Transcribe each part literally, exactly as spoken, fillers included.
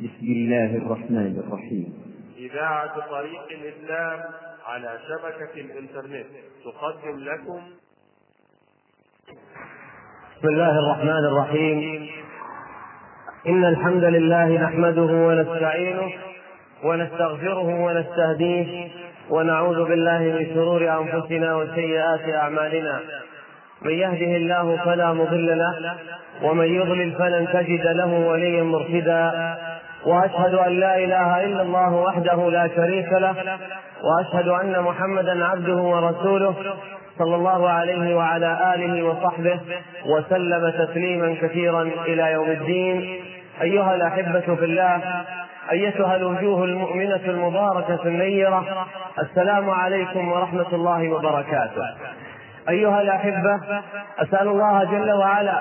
بسم الله الرحمن الرحيم. إذاعة طريق الإسلام على شبكة الإنترنت تقدم لكم. بسم الله الرحمن الرحيم. إن الحمد لله نحمده ونستعينه ونستغفره ونستهديه ونعوذ بالله من شرور أنفسنا وسيئات أعمالنا. من يهده الله فلا مضل له ومن يضلل فلن تجد له وليا مرشدا. وأشهد أن لا إله إلا الله وحده لا شريك له وأشهد أن محمدا عبده ورسوله صلى الله عليه وعلى آله وصحبه وسلم تسليما كثيرا إلى يوم الدين. أيها الأحبة في الله، أيتها الوجوه المؤمنة المباركة النيرة، السلام عليكم ورحمة الله وبركاته. أيها الأحبة، أسأل الله جل وعلا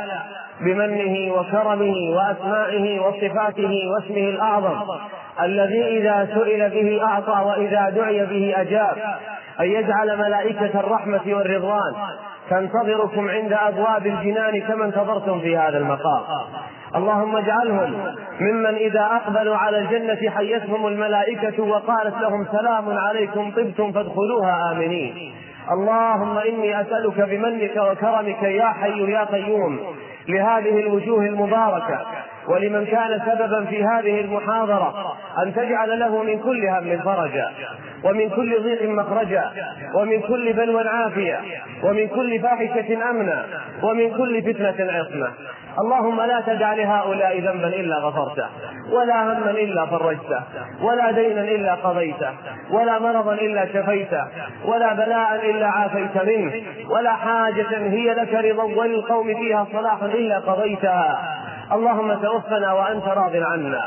بمنه وكرمه وأسمائه وصفاته واسمه الأعظم الذي إذا سئل به أعطى وإذا دعي به أجاب، أن يجعل ملائكة الرحمة والرضوان تنتظركم عند أبواب الجنان كما انتظرتم في هذا المقام. اللهم اجعلهم ممن إذا أقبلوا على الجنة حيتهم الملائكة وقالت لهم سلام عليكم طبتم فادخلوها آمنين. اللهم إني أسألك بمنك وكرمك يا حي يا قيوم لهذه الوجوه المباركة ولمن كان سببا في هذه المحاضرة أن تجعل له من كل هم فرجا ومن كل ضيق مخرجا ومن كل بلوى عافية ومن كل فاحشة أمنا ومن كل فتنة عصمة. اللهم لا تدع لهؤلاء ذنبا إلا غفرته ولا هما إلا فرجته ولا دينا إلا قضيته ولا مرضا إلا شفيته ولا بلاء إلا عافيت منه ولا حاجة هي لك رضا وللقوم فيها صلاح إلا قضيتها. اللهم توفنا وأنت راض عنا.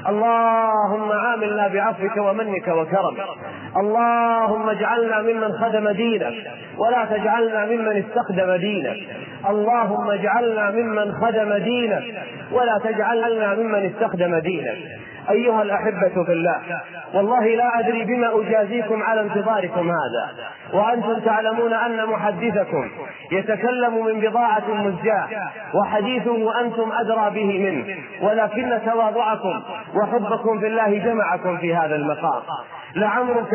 اللهم عاملنا بعفوك ومنك وكرمك. اللهم اجعلنا ممن خدم دينك ولا تجعلنا ممن استخدم دينك. اللهم اجعلنا ممن خدم دينك ولا تجعلنا ممن استخدم دينك. أيها الأحبة في الله، والله لا أدري بما أجازيكم على انتظاركم هذا وأنتم تعلمون أن محدثكم يتكلم من بضاعة مزجاة وحديثه أنتم أدرى به منه، ولكن تواضعكم وحبكم في الله جمعكم في هذا المقام. لعمرك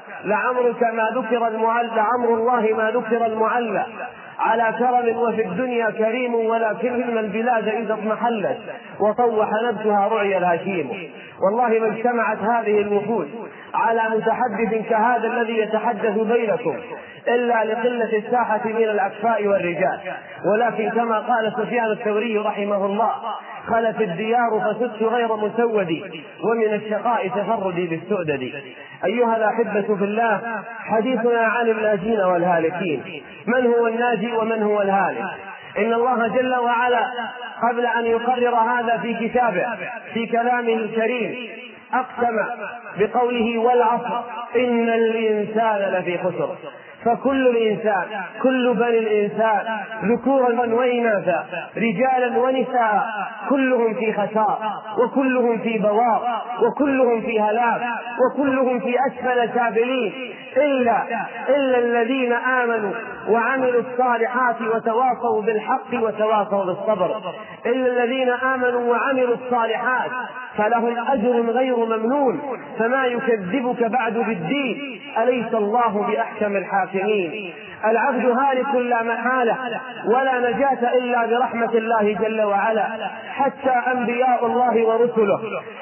لعمرك ما ذكر المعلى لعمر الله ما ذكر المعلى على كرم وفي الدنيا كريم، ولكن البلاد إذا اضمحلت وطوح نبتها رعي الهشيم. والله ما اجتمعت هذه الوفود على متحدث كهذا الذي يتحدث بينكم إلا لقلة الساحة من الأكفاء والرجال، ولكن كما قال سفيان الثوري رحمه الله: خلت الديار فسدت غير مسود ومن الشقاء تفردي بالسؤدد. أيها الأحبة في الله، حديثنا عن الناجين والهالكين. من هو الناجي ومن هو الهالك؟ إن الله جل وعلا قبل أن يقرر هذا في كتابه في كلامه الكريم أقسم بقوله: والعصر إن الإنسان لفي خسر. فكل الإنسان كل بني الإنسان ذكورا وإناثا رجالا ونساء كلهم في خسار وكلهم في بوار وكلهم في هلاك وكلهم في أسفل سافلين إلا إلا الذين آمنوا وعملوا الصالحات وتواصوا بالحق وتواصوا بالصبر. إلا الذين آمنوا وعملوا الصالحات فلهم أجر غير ممنون. فما يكذبك بعد بالدين؟ أليس الله بأحكم الحاكمين؟ العبد هالك لا محالة ولا نجاة إلا برحمة الله جل وعلا. حتى أنبياء الله ورسله،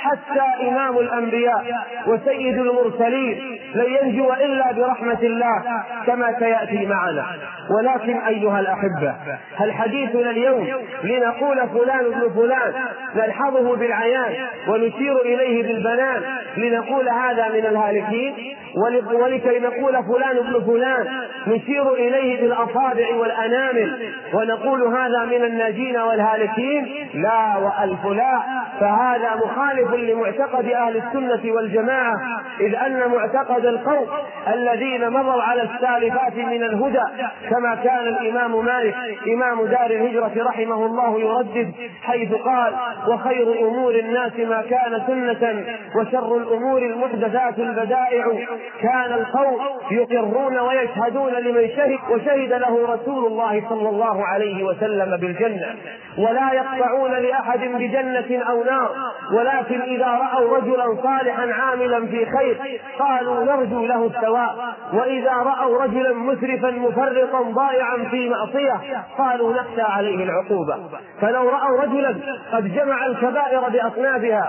حتى إمام الأنبياء وسيد المرسلين لن ينجو إلا برحمة الله كما سيأتي معنا. ولكن أيها الأحبة، هل حديثنا اليوم لنقول فلان ابن فلان نلحظه بالعيان ونشير إليه بالبنان لنقول هذا من الهالكين، ولكي نقول فلان ابن فلان نشير إليه بالأصابع والأنامل ونقول هذا من الناجين والهالكين؟ لا وألف لا، فهذا مخالف لمعتقد أهل السنة والجماعة، إذ أن معتقد القوم الذين مضوا على السالفات من الهدى كما كان الإمام مالك إمام دار الهجرة رحمه الله يردد حيث قال: وخير أمور الناس ما كان سنة وشر الأمور المحدثات البدائع. كان القوم يقرون ويشهدون لمن وشهد, وشهد له رسول الله صلى الله عليه وسلم بالجنة. ولا يقطعون لأحد بجنة أو نار، ولكن إذا رأوا رجلا صالحا عاملا في خير قالوا نرجو له الثواب، وإذا رأوا رجلا مسرفا مفرطا ضائعا في معصية قالوا نخشى عليه العقوبة. فلو رأوا رجلا قد جمع الكبائر بأصنافها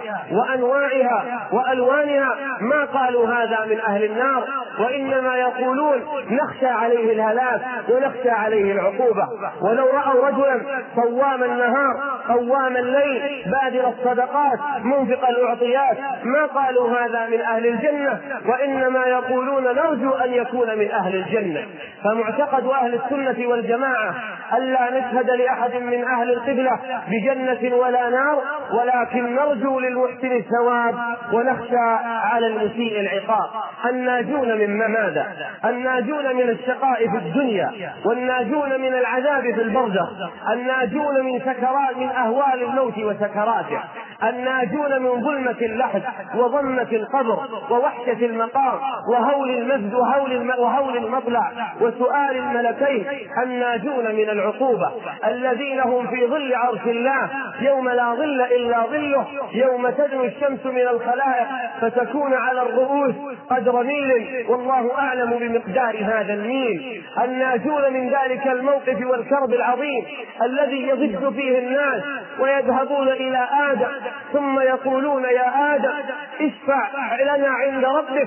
وأنواعها وألوانها ما قالوا هذا من أهل النار، وإنما يقولون نخشى عليه الهلاك ونخشى عليه العقوبة. ولو رأوا رجلا صوام النهار قوام الليل بادر الصدقات منفق الأعطيات ما قالوا هذا من أهل الجنة، وإنما يقولون نرجو أن يكون من أهل الجنة. فمعتقد أهل السنة والجماعة ألا نشهد لأحد من أهل القبلة بجنة ولا نار، ولكن نرجو للمحسن الثواب ونخشى على المسيء العقاب. الناجون من ماذا؟ الناجون من الشقاء في الدنيا، والناجون من العذاب في البرزخ، الناجون من سكرات من أهوال الموت وسكراته، الناجون من ظلمة اللحد وظلمة القبر ووحشة المقام وهول المسجد وهول, وهول المطلع وسؤال الملكين، الناجون من العقوبة الذين هم في ظل عرش الله يوم لا ظل إلا ظله، يوم تدنو الشمس من الخلائق فتكون على الرؤوس قدر ميل والله أعلم بمقدار هذا الميل. الناجون من ذلك الموقف والكرب العظيم الذي يضج فيه الناس ويذهبون إلى آدم ثم يقولون يا آدم اشفع لنا عند ربك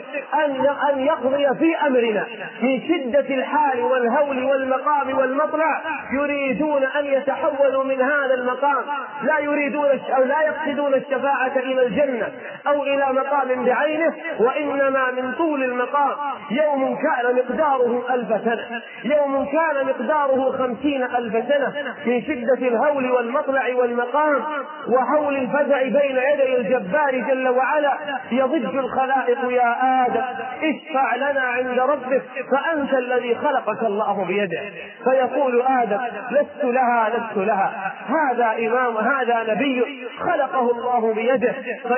أن يقضي في أمرنا. من شدة الحال والهول والمقام والمطلع يريدون أن يتحولوا من هذا المقام، لا يريدون أو لا يقصدون الشفاعة إلى الجنة أو إلى مقام بعينه، وإنما من طول المقام. يوم كان مقداره ألف سنة، يوم كان مقداره خمسين ألف سنة من شدة الهول والمطلع والمقام وهول الفزع بين يدي الجبار جل وعلا. يضج الخلائق يا آدم اشفع لنا عند ربك فأنت الذي خلقك الله بيده، فيقول آدم لست لها لست لها، هذا إمام هذا نبي خلقه الله بيده،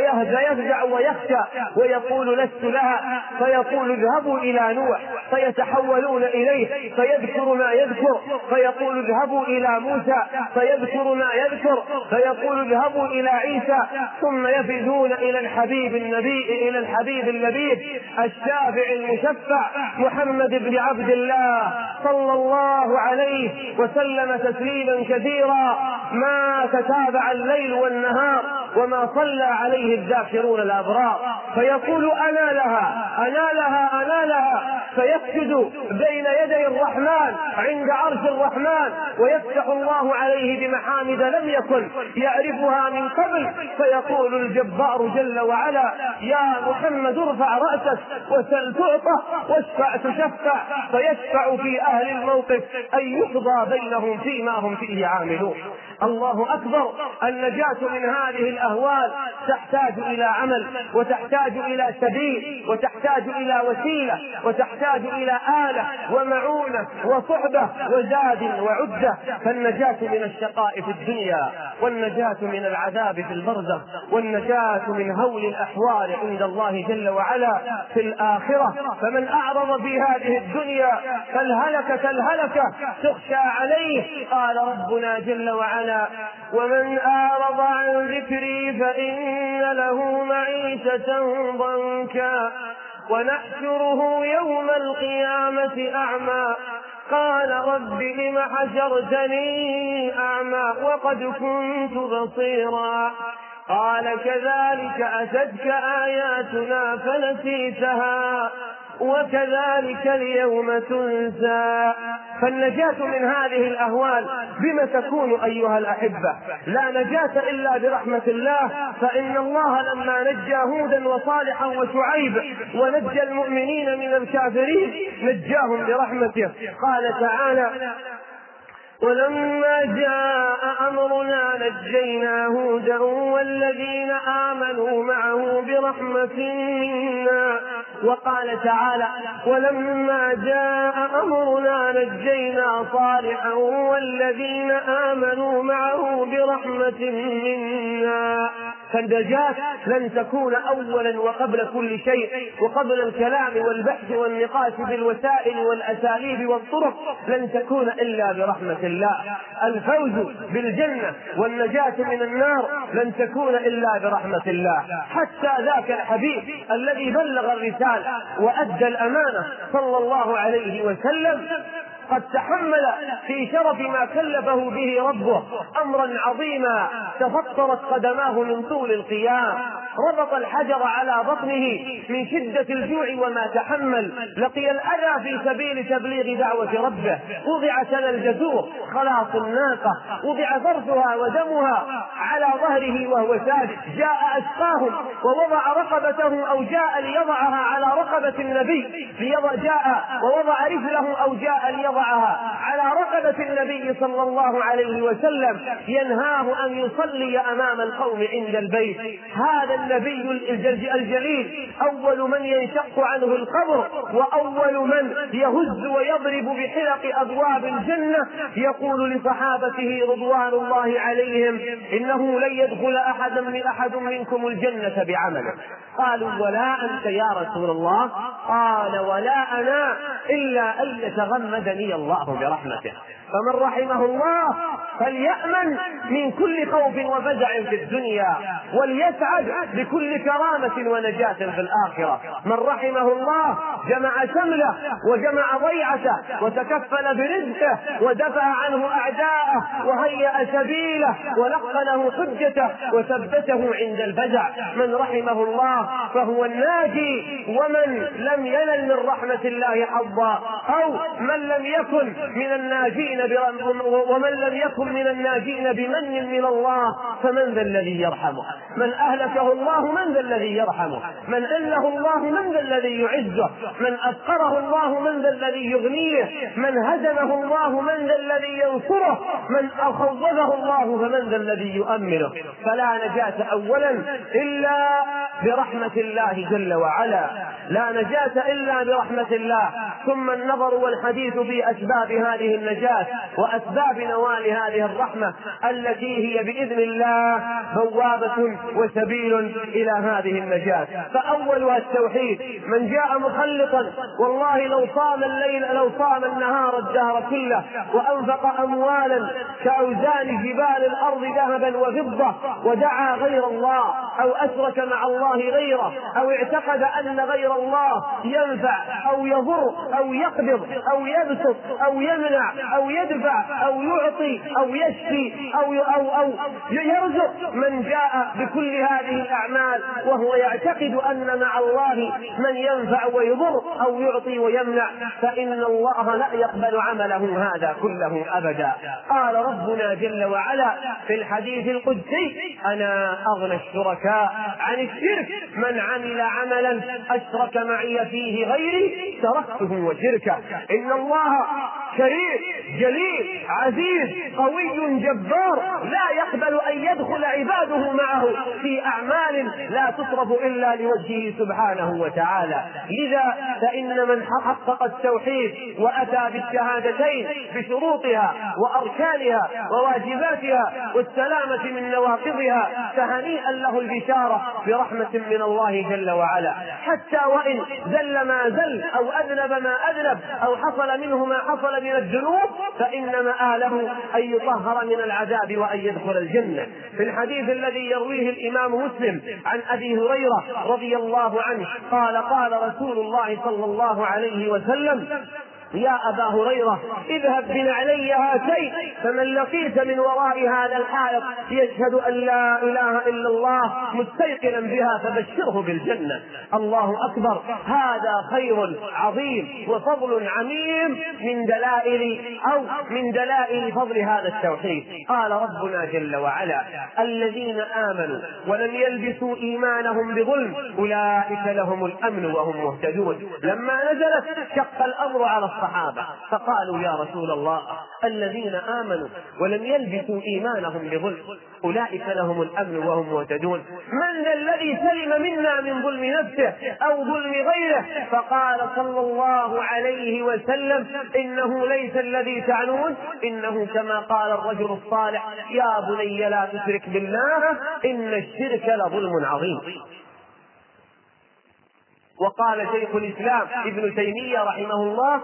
فيفزع ويخشى ويقول لست لها، فيقول اذهبوا إلى نوح فيتحولون إليه فيذكر ما يذكر، فيقول اذهبوا إلى موسى فيذكر ما يذكر، فيقول اذهبوا إلى عيسى، ثم يفذون إلى الحبيب النبي إلى الحبيب اللبيب الشافع المشفع محمد بن عبد الله صلى الله عليه وسلم تسليما كثيرا ما تتابع الليل والنهار وما صلى عليه الذاكرون الأبرار. فيقول أنا لها أنا لها أنا لها، فيسجد بين يدي الرحمن عند عرش الرحمن ويفتح الله عليه بمحامد لم يكن يعرفها من قبل، فيقول الجبار جل وعلا يا محمد ارفع رأسك وسل تعطى واشفع تشفع، فيشفع في أهل الموقف أن يقضى بينهم فيما هم فيه عاملون. الله أكبر. النجاة من هذه الأهوال تحتاج إلى عمل وتحتاج إلى سبيل وتحتاج إلى وسيلة وتحتاج إلى آلة ومعونة وصحبة وزاد وعدة. فالنجاة من الشقاء في الدنيا والنجاة من العذاب في البرزخ والنجاة من هول الأحوال عند الله جل وعلا في الآخرة. فمن أعرض في هذه الدنيا فالهلكة كالهلكة تخشى عليه. قال ربنا جل وعلا ومن أعرض عن ذكري فإن له معيشة ضنكا ونحشره يوم القيامة أعمى قال رب لم حشرتني أعمى وقد كنت بصيرا قال كذلك أتتك آياتنا فنسيتها وكذلك اليوم تنسى. فالنجاة من هذه الأهوال بما تكون أيها الأحبة؟ لا نجاة إلا برحمة الله، فإن الله لما نجى هودا وصالحا وشعيب ونجى المؤمنين من الكافرين نجاهم برحمته. قال تعالى ولما جاء أمرنا نجينا هودا والذين آمنوا معه برحمة منا. وقال تعالى ولما جاء أمرنا نجينا صالحا والذين آمنوا معه برحمة منا فالنجاة لن تكون أولا وقبل كل شيء، وقبل الكلام والبحث والنقاش بالوسائل والأساليب والطرق لن تكون إلا برحمة الله. الفوز بالجنة والنجاة من النار لن تكون إلا برحمة الله. حتى ذاك الحبيب الذي بلغ الرسالة وأدى الأمانة صلى الله عليه وسلم قد تحمل في شرف ما كلفه به ربه أمرا عظيما تفطرت قدماه من طول القيام، ربط الحجر على بطنه من شدة الجوع وما تحمل، لقي الأذى في سبيل تبليغ دعوة ربه، وضع سن الجزور خلاص الناقة، وضع فرثها ودمها على ظهره وهو ساجد، جاء أشقاهم ووضع رقبته أو جاء ليضعها على رقبة النبي، ليضع جاء ووضع رجله أو جاء ليضع على رقبة النبي صلى الله عليه وسلم ينهاه أن يصلي أمام القوم عند البيت. هذا النبي الجليل أول من ينشق عنه القبر، وأول من يهز ويضرب بحلق أبواب الجنة، يقول لصحابته رضوان الله عليهم: إنه لن يدخل أحد من أحد منكم الجنة بعمله. قالوا: ولا أنت يا رسول الله؟ قال: ولا أنا إلا أن يتغمدني الله برحمته. فمن رحمه الله فليأمن من كل خوف وفزع في الدنيا، وليسعد بكل كرامة ونجاة في الآخرة. من رحمه الله جمع شمله وجمع ضيعته وتكفل برزقه ودفع عنه أعداءه وهيأ سبيله ولقنه حجته وثبته عند الفزع. من رحمه الله فهو الناجي، ومن لم ينل من رحمة الله حظا أو من لم يكن من الناجين ومن لم يكن من الناجين بمن من الله فمن ذا الذي يرحمه؟ من أهلكه الله من ذا الذي يرحمه؟ من أله الله من ذا الذي يعزه؟ من أفقره الله من ذا الذي يغنيه؟ من هزمه الله من ذا الذي ينصره؟ من خوفه الله فمن ذا الذي يؤمنه؟ فلا نجاة أولا إلا برحمة الله جل وعلا، لا نجاة إلا برحمة الله. ثم النظر والحديث في أسباب هذه النجاة وأسباب نوال هذه الرحمة التي هي بإذن الله بوابة وسبيل إلى هذه النجاة. فأولها التوحيد. من جاء مخلطا والله لو صام الليل لو صام النهار الدهر كله وأنفق أموالا كأوزان جبال الأرض ذهبا وفضة ودعا غير الله أو أشرك مع الله غيره أو اعتقد أن غير الله ينفع أو يضر أو يقبض أو يبسط أو يمنع أو يدفع أو يعطي أو يشفي أو أو أو يرزق، من جاء بكل هذه الأعمال وهو يعتقد أن مع الله من ينفع ويضر أو يعطي ويمنع، فإن الله لا يقبل عمله هذا كله أبدا. قال ربنا جل وعلا في الحديث القدسي: أنا أغنى الشركاء عن الشرك، من عمل عملا أشرك معي فيه غيري تركته وشركه. إن الله كريم جليل عزيز قوي جبار، لا يقبل أن يدخل عباده معه في أعمال لا تصرف إلا لوجهه سبحانه وتعالى. لذا فإن من حقق التوحيد وأتى بالشهادتين بشروطها وأركانها وواجباتها والسلامة من نواقضها فهنيئا له البشارة برحمة من الله جل وعلا. حتى وإن زل ما زل أو أذنب ما أذنب أو حصل منه ما حصل من الذنوب فإن مآله أن يطهر من العذاب وأن يدخل الجنة. في الحديث الذي يرويه الإمام مسلم عن أبي هريرة رضي الله عنه قال: قال رسول الله صلى الله عليه وسلم: يا أبا هريرة اذهب بنعلي هاتين فمن لقيت من وراء هذا الحائط يشهد أن لا إله إلا الله مستيقنا بها فبشره بالجنة. الله أكبر، هذا خير عظيم وفضل عميم من دلائل أو من دلائل فضل هذا التوحيد. قال ربنا جل وعلا: الذين آمنوا ولم يلبسوا إيمانهم بظلم أولئك لهم الأمن وهم مهتدون. لما نزلت شق الأمر على الصحابة فقالوا يا رسول الله الذين آمنوا ولم يلبسوا إيمانهم بظلم أولئك لهم الأمن وهم مهتدون، من ذا الذي سلم منا من ظلم نفسه أو ظلم غيره؟ فقال صلى الله عليه وسلم إنه ليس الذي تعنون، إنه كما قال الرجل الصالح يا بني لا تشرك بالله إن الشرك لظلم عظيم. وقال شيخ الإسلام ابن تيمية رحمه الله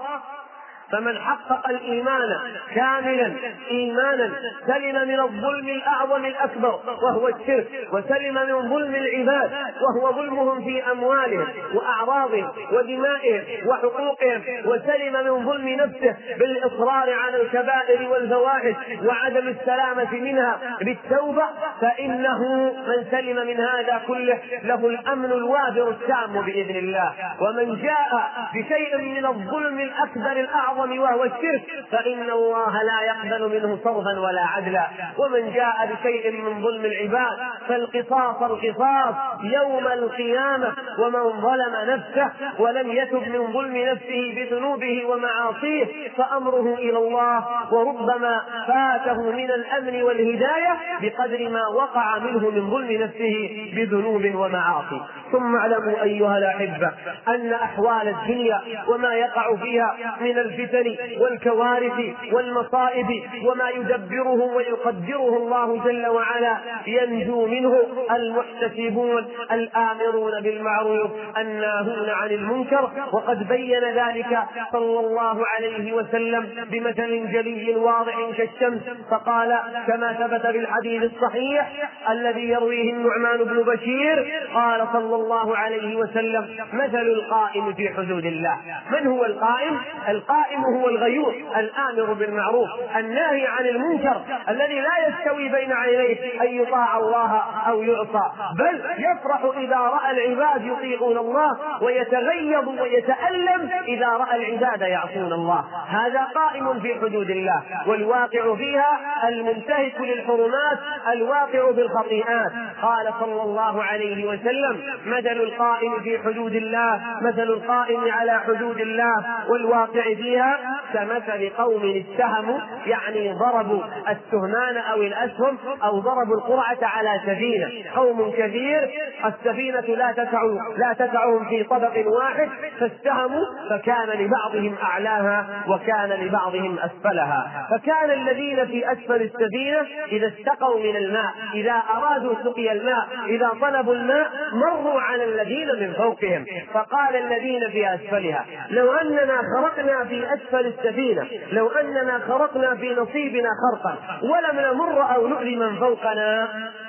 فمن حقق الإيمان كاملا إيمانا سلم من الظلم الأعظم الأكبر وهو الشرك، وسلم من ظلم العباد وهو ظلمهم في أموالهم وأعراضهم ودمائهم وحقوقهم، وسلم من ظلم نفسه بالإصرار على الكبائر والفواحش وعدم السلامة منها بالتوبة، فإنه من سلم من هذا كله له الأمن الوافر التام بإذن الله. ومن جاء بشيء من الظلم الأكبر الأعظم وهو الشرك فإن الله لا يقبل منه صرفا ولا عدلا. ومن جاء بشيء من ظلم العباد فالقصاص القصاص يوم القيامة، ومن ظلم نفسه ولم يتب من ظلم نفسه بذنوبه ومعاصيه فأمره إلى الله، وربما فاته من الأمن والهداية بقدر ما وقع منه من ظلم نفسه بذنوب ومعاصي. ثم اعلموا أيها الأحبة أن أحوال الدنيا وما يقع فيها من الفتن والكوارث والمصائب وما يدبره ويقدره الله جل وعلا ينجو منه المحتسبون الآمرون بالمعروف الناهون عن المنكر، وقد بين ذلك صلى الله عليه وسلم بمثل جلي واضح كالشمس، فقال كما ثبت بالحديث الصحيح الذي يرويه النعمان بن بشير قال صلى الله عليه وسلم مثل القائم في حدود الله. من هو القائم؟ القائم هو الغيور الآمر بالمعروف الناهي عن المنكر الذي لا يستوي بين عينيه أن يطاع الله أو يعصى، بل يفرح إذا رأى العباد يطيعون الله ويتغيظ ويتألم إذا رأى العباد يعصون الله. هذا قائم في حدود الله، والواقع فيها المنتهك للحرمات الواقع بالخطيئات. قال صلى الله عليه وسلم مثل القائم في حدود الله مثل القائم على حدود الله والواقع فيها كمثل قوم اتهموا، يعني ضربوا السهمان أو الأسهم أو ضربوا القرعة على سفينة، قوم كثير السفينة لا تسع لا تسعهم في طبق واحد فاستهموا فكان لبعضهم أعلاها وكان لبعضهم أسفلها، فكان الذين في أسفل السفينة إذا استقوا من الماء إذا أرادوا سقي الماء إذا طلبوا الماء مروا على الذين من فوقهم، فقال الذين في أسفلها لو أننا خرقنا في أسفل السفينة لو أننا خرقنا في نصيبنا خرقا ولم نمر أو نؤذي من فوقنا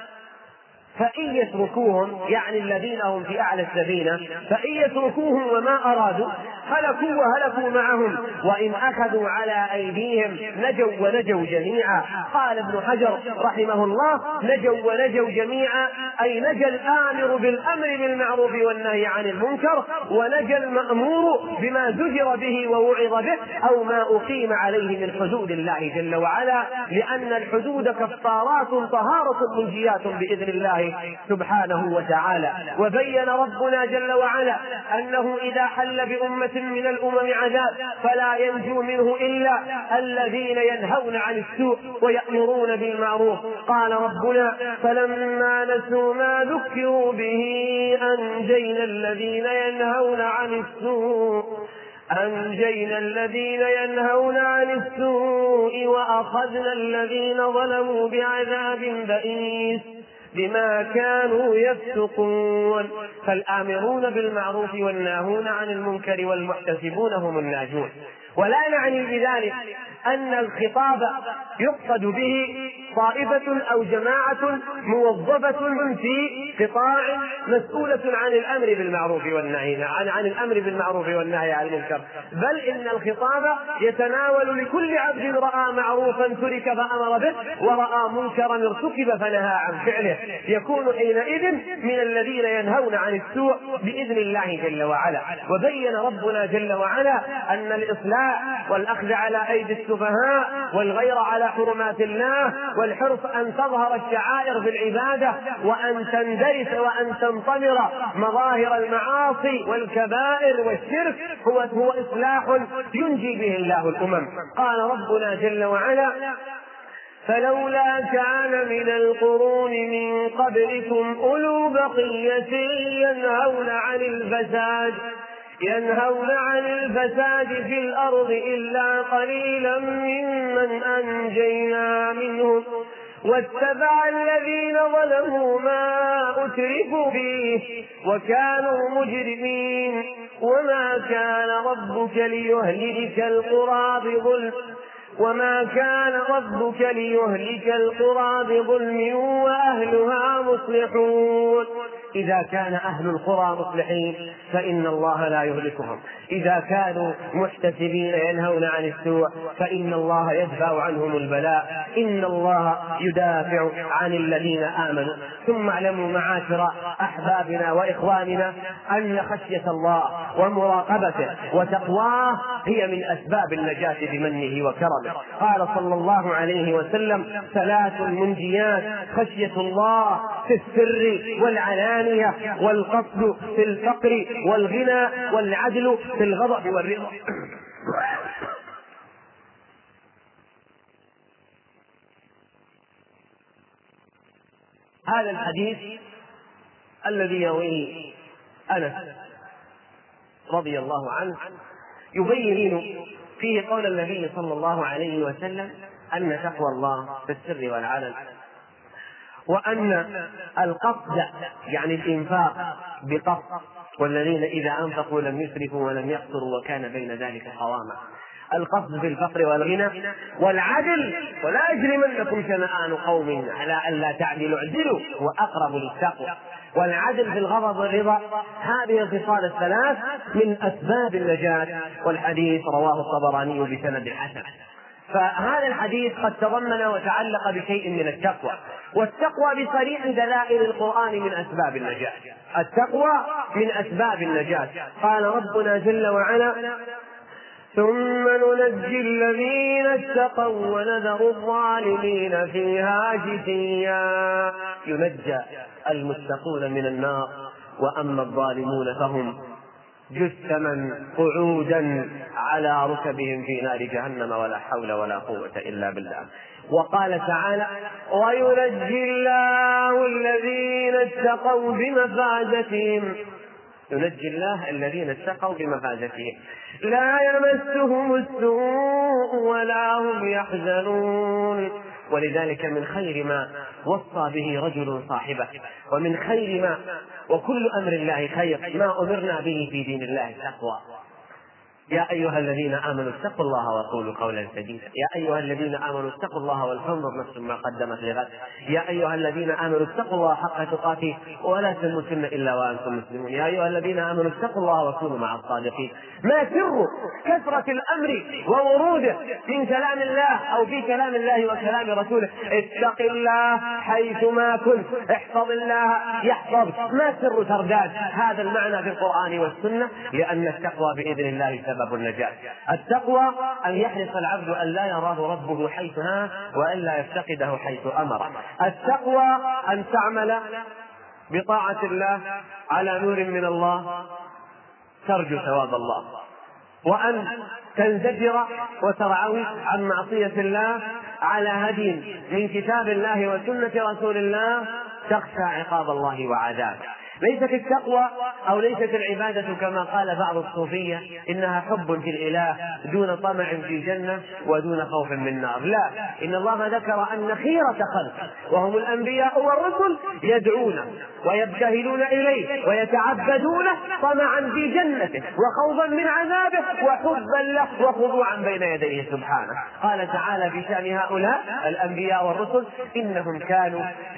فإن يتركوهم، يعني الذين هم في أعلى السفينة، فإن يتركوهم وما أرادوا هلكوا وهلكوا معهم، وإن أخذوا على أيديهم نجوا ونجوا جميعا. قال ابن حجر رحمه الله نجوا ونجوا جميعا أي نجى الآمر بالأمر بالمعروف والنهي عن المنكر، ونجى المأمور بما زجر به ووعظ به أو ما أقيم عليه من حدود الله جل وعلا، لأن الحدود كفارات طهارة منجيات بإذن الله سبحانه وتعالى. وبين ربنا جل وعلا أنه إذا حل بأمة من الأمم عذاب فلا ينجو منه إلا الذين ينهون عن السوء ويأمرون بالمعروف. قال ربنا فلما نسوا ما ذكروا به أنجينا الذين ينهون عن السوء أنجينا الذين ينهون عن السوء وأخذنا الذين ظلموا بعذاب بئيس بما كانوا يفسقون. فالآمرون بالمعروف والناهون عن المنكر والمحتسبون هم الناجون. ولا نعني بذلك أن الخطاب يقصد به طائفة أو جماعة موظفة في قطاع مسؤولة عن الأمر بالمعروف والنهي عن عن الأمر بالمعروف والنهي عن المنكر، بل إن الخطاب يتناول لكل عبد رأى معروفا ترك فأمر به ورأى منكرا ارتكب فنهى عن فعله، يكون حينئذ من الذين ينهون عن السوء بإذن الله جل وعلا. وبين ربنا جل وعلا أن الإصلاح والأخذ على أيدي السفهاء والغير على حرمات الله والحرص أن تظهر الشعائر في العبادة وأن تندرس وأن تنطمر مظاهر المعاصي والكبائر والشرك هو هو إصلاح ينجي به الله الأمم. قال ربنا جل وعلا: فلولا كان من القرون من قبلكم أولو بقية ينهون عن الفساد ينهون عن الفساد في الأرض إلا قليلا ممن أنجينا منهم واتبع الذين ظلموا ما أترفوا فيه وكانوا مجرمين وما كان ربك ليهلك القرى بظلم وما كان ربك ليهلك القرى بظلم وأهلها مصلحون. إذا كان أهل القرى مصلحين فإن الله لا يهلكهم، إذا كانوا محتسبين ينهون عن السوء فإن الله يدفع عنهم البلاء، إن الله يدافع عن الذين آمنوا. ثم اعلموا معاشر أحبابنا وإخواننا أن خشية الله ومراقبته وتقواه هي من أسباب النجاة بمنه وكرمه. قال صلى الله عليه وسلم: ثلاث منجيات: خشية الله في السر والعلانية، والقصد في الفقر والغنى، والعدل في الغضب والرضا. هذا الحديث الذي يرويه أنس رضي الله عنه يبين فيه قول النبي صلى الله عليه وسلم أن تقوى الله في السر والعلن، وأن القصد يعني الإنفاق بقصد، والذين إذا أنفقوا لم يسرفوا ولم يقتروا وكان بين ذلك قواما. القصد في الفقر والغنى، والعدل: ولا يجرمنكم شنآن قوم على ألا تعدلوا اعدلوا هو أقرب للتقوى. والعدل في الغضب والرضا. هذه الخصال الثلاث من أسباب النجاة، والحديث رواه الطبراني بسند حسن. فهذا الحديث قد تضمن وتعلق بشيء من التقوى، والتقوى بصريح دلائل القرآن من أسباب النجاة. التقوى من أسباب النجاة. قال ربنا جل وعلا: ثم ننجي الذين اتقوا ونذر الظالمين فيها جثيا. ينجى المتقون من النار، وأما الظالمون فهم جثما قعودا على ركبهم في نار جهنم ولا حول ولا قوة إلا بالله. وقال تعالى: وينجي الله الذين اتقوا بمفازتهم. ينجي الله الذين اتقوا بمفازتهم لا يمسهم السوء ولا هم يحزنون. ولذلك من خير ما وصى به رجل صاحبه، ومن خير ما وكل أمر الله خير ما أمرنا به في دين الله التقوى. يا أيها الذين آمنوا اتقوا الله وقولوا قولا سديدا. يا أيها الذين آمنوا اتقوا الله ولتنظر نفس ما قدمت لغد. يا أيها الذين آمنوا اتقوا الله حق تقاته ولا تموتن إلا وأنتم مسلمون. يا أيها الذين آمنوا اتقوا الله وكونوا مع الصادقين. ما سر كثرة الأمر ووروده من كلام الله أو في كلام الله وكلام رسوله؟ اتق الله حيثما كنت، احفظ الله يحفظك. ما سر ترداد هذا المعنى في القرآن والسنة؟ لأن التقوى بإذن الله سبب النجاة. التقوى أن يحرص العبد أن لا يراه ربه حيث نهى وأن لا يفتقده حيث أمر. التقوى أن تعمل بطاعة الله على نور من الله ترجو ثواب الله، وأن تنزجر وترعوي عن معصية الله على هدي من كتاب الله وسنة رسول الله تخشى عقاب الله وعذابه. ليست التقوى أو ليست العبادة كما قال بعض الصوفية إنها حب في الإله دون طمع في الجنة ودون خوف من نار. لا، إن الله ذكر أن خيرة خلق وهم الأنبياء والرسل يدعون ويبتهلون إليه ويتعبدون طمعا في جنته وخوفا من عذابه وحبا له وخضوعا بين يديه سبحانه. قال تعالى في شأن هؤلاء الأنبياء والرسل: إنهم كانوا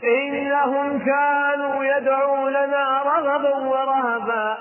إنهم كانوا يدعوننا رغبا ورهبا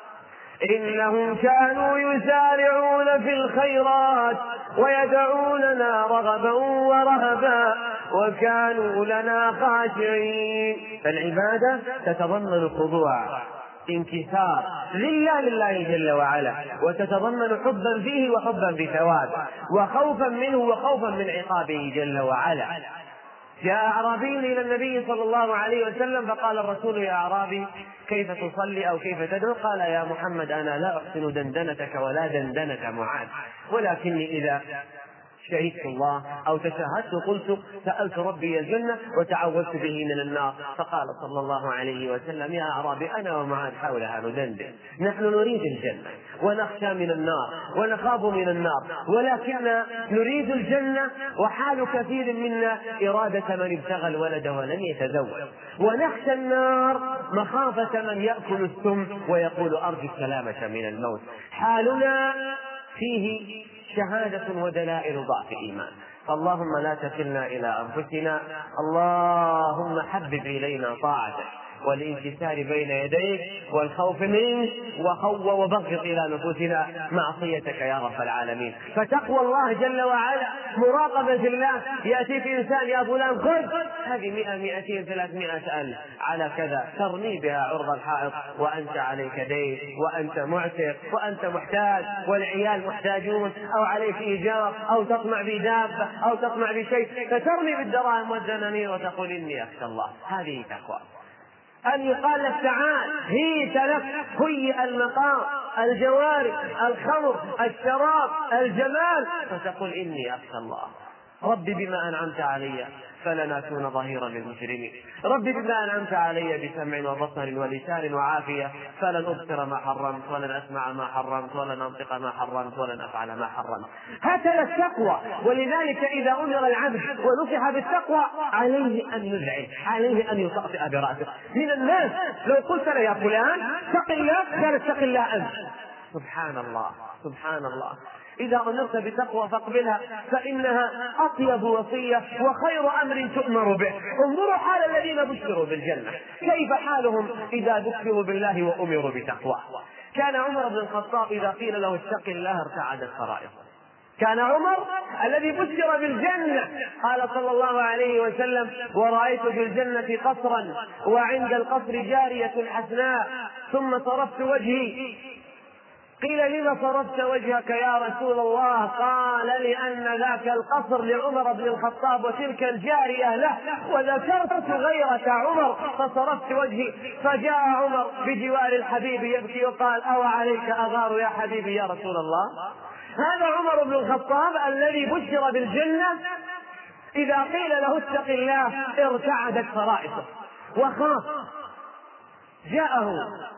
إنهم كانوا يسارعون في الخيرات ويدعوننا رغبا ورهبا وكانوا لنا خاشعين. فالعبادة تتضمن الخضوع انكسار لله لله جل وعلا، وتتضمن حبا فيه وحبا في ثوابه، وخوفا منه وخوفا من عقابه جل وعلا. جاء أعرابي إلى النبي صلى الله عليه وسلم فقال الرسول: يا أعرابي كيف تصلي أو كيف تدعو؟ قال: يا محمد أنا لا أحسن دندنتك ولا دندنة معاذ، ولكني إذا شهدت الله أو تشهدت قلت سألت ربي الجنة وتعوذت به من النار. فقال صلى الله عليه وسلم: يا أعرابي أنا ومعاذ حولها ندندن، نحن نريد الجنة ونخشى من النار ونخاف من النار، ولكن نريد الجنة وحال كثير منا إرادة من ابتغى الولد ولم يتزوج، ونخشى النار مخافة من يأكل السم ويقول أرجو السلامة من الموت. حالنا فيه شهادة ودلائل ضعف إيمان، فاللهم لا تكلنا إلى أنفسنا، اللهم حبب إلينا طاعتك والانكسار بين يديك والخوف منك وخو وبغض إلى نفوسنا معصيتك يا رب العالمين. فتقوى الله جل وعلا، مراقبة الله، يأتيك إنسان: يا فلان خذ هذه مئة مئتين ثلاثمائة ألف على كذا، ترمي بها عرض الحائط وأنت عليك دين وأنت معتق وأنت محتاج والعيال محتاجون، أو عليك إيجار أو تطمع بدابة أو تطمع بشيء، فترمي بالدراهم والدنانير وتقول إني أخشى الله. هذه تقوى. أن يقال لك تعال هيت لك، هيئ المقام، الجواري، الخمر، الشراب، الجمال، فتقول إني أخشى الله. ربي بما أنعمت علي فلن أكون ظهيرا للمجرمين، ربي بما أنعمت علي بسمع وبصر ولسان وعافية فلن أبصر ما حرمت ولن أسمع ما حرمت ولن أنطق ما حرمت ولن أفعل ما حرمت. هكذا التقوى. ولذلك إذا أمر العبد ونصح بالتقوى عليه أن يذعن، عليه أن يطأطئ برأسه. من الناس لو قلت له: يا فلان اتق الله، قال: اتق الله أنت. سبحان الله سبحان الله. إذا أمرت بتقوى فاقبلها، فإنها أطيب وصية وخير أمر تؤمر به. انظروا حال الذين بشروا بالجنة، كيف حالهم إذا ذكروا بالله وأمروا بتقوى. كان عمر بن الخطاب إذا قيل له اتق الله ارتعدت فرائصه. كان عمر الذي بشر بالجنة قال صلى الله عليه وسلم: ورأيت في الجنة قصرا وعند القصر جارية حسناء ثم صرفت وجهي. قيل: لما صرفت وجهك يا رسول الله؟ قال: لأن ذاك القصر لعمر بن الخطاب وتلك الجارية له، وذكرت غيرة عمر فصرفت وجهي. فجاء عمر بجوار الحبيب يبكي وقال: أو عليك أغار يا حبيبي يا رسول الله؟ هذا عمر بن الخطاب الذي بشر بالجنة، إذا قيل له اتق الله ارتعدت فرائصه وخاف. جاءه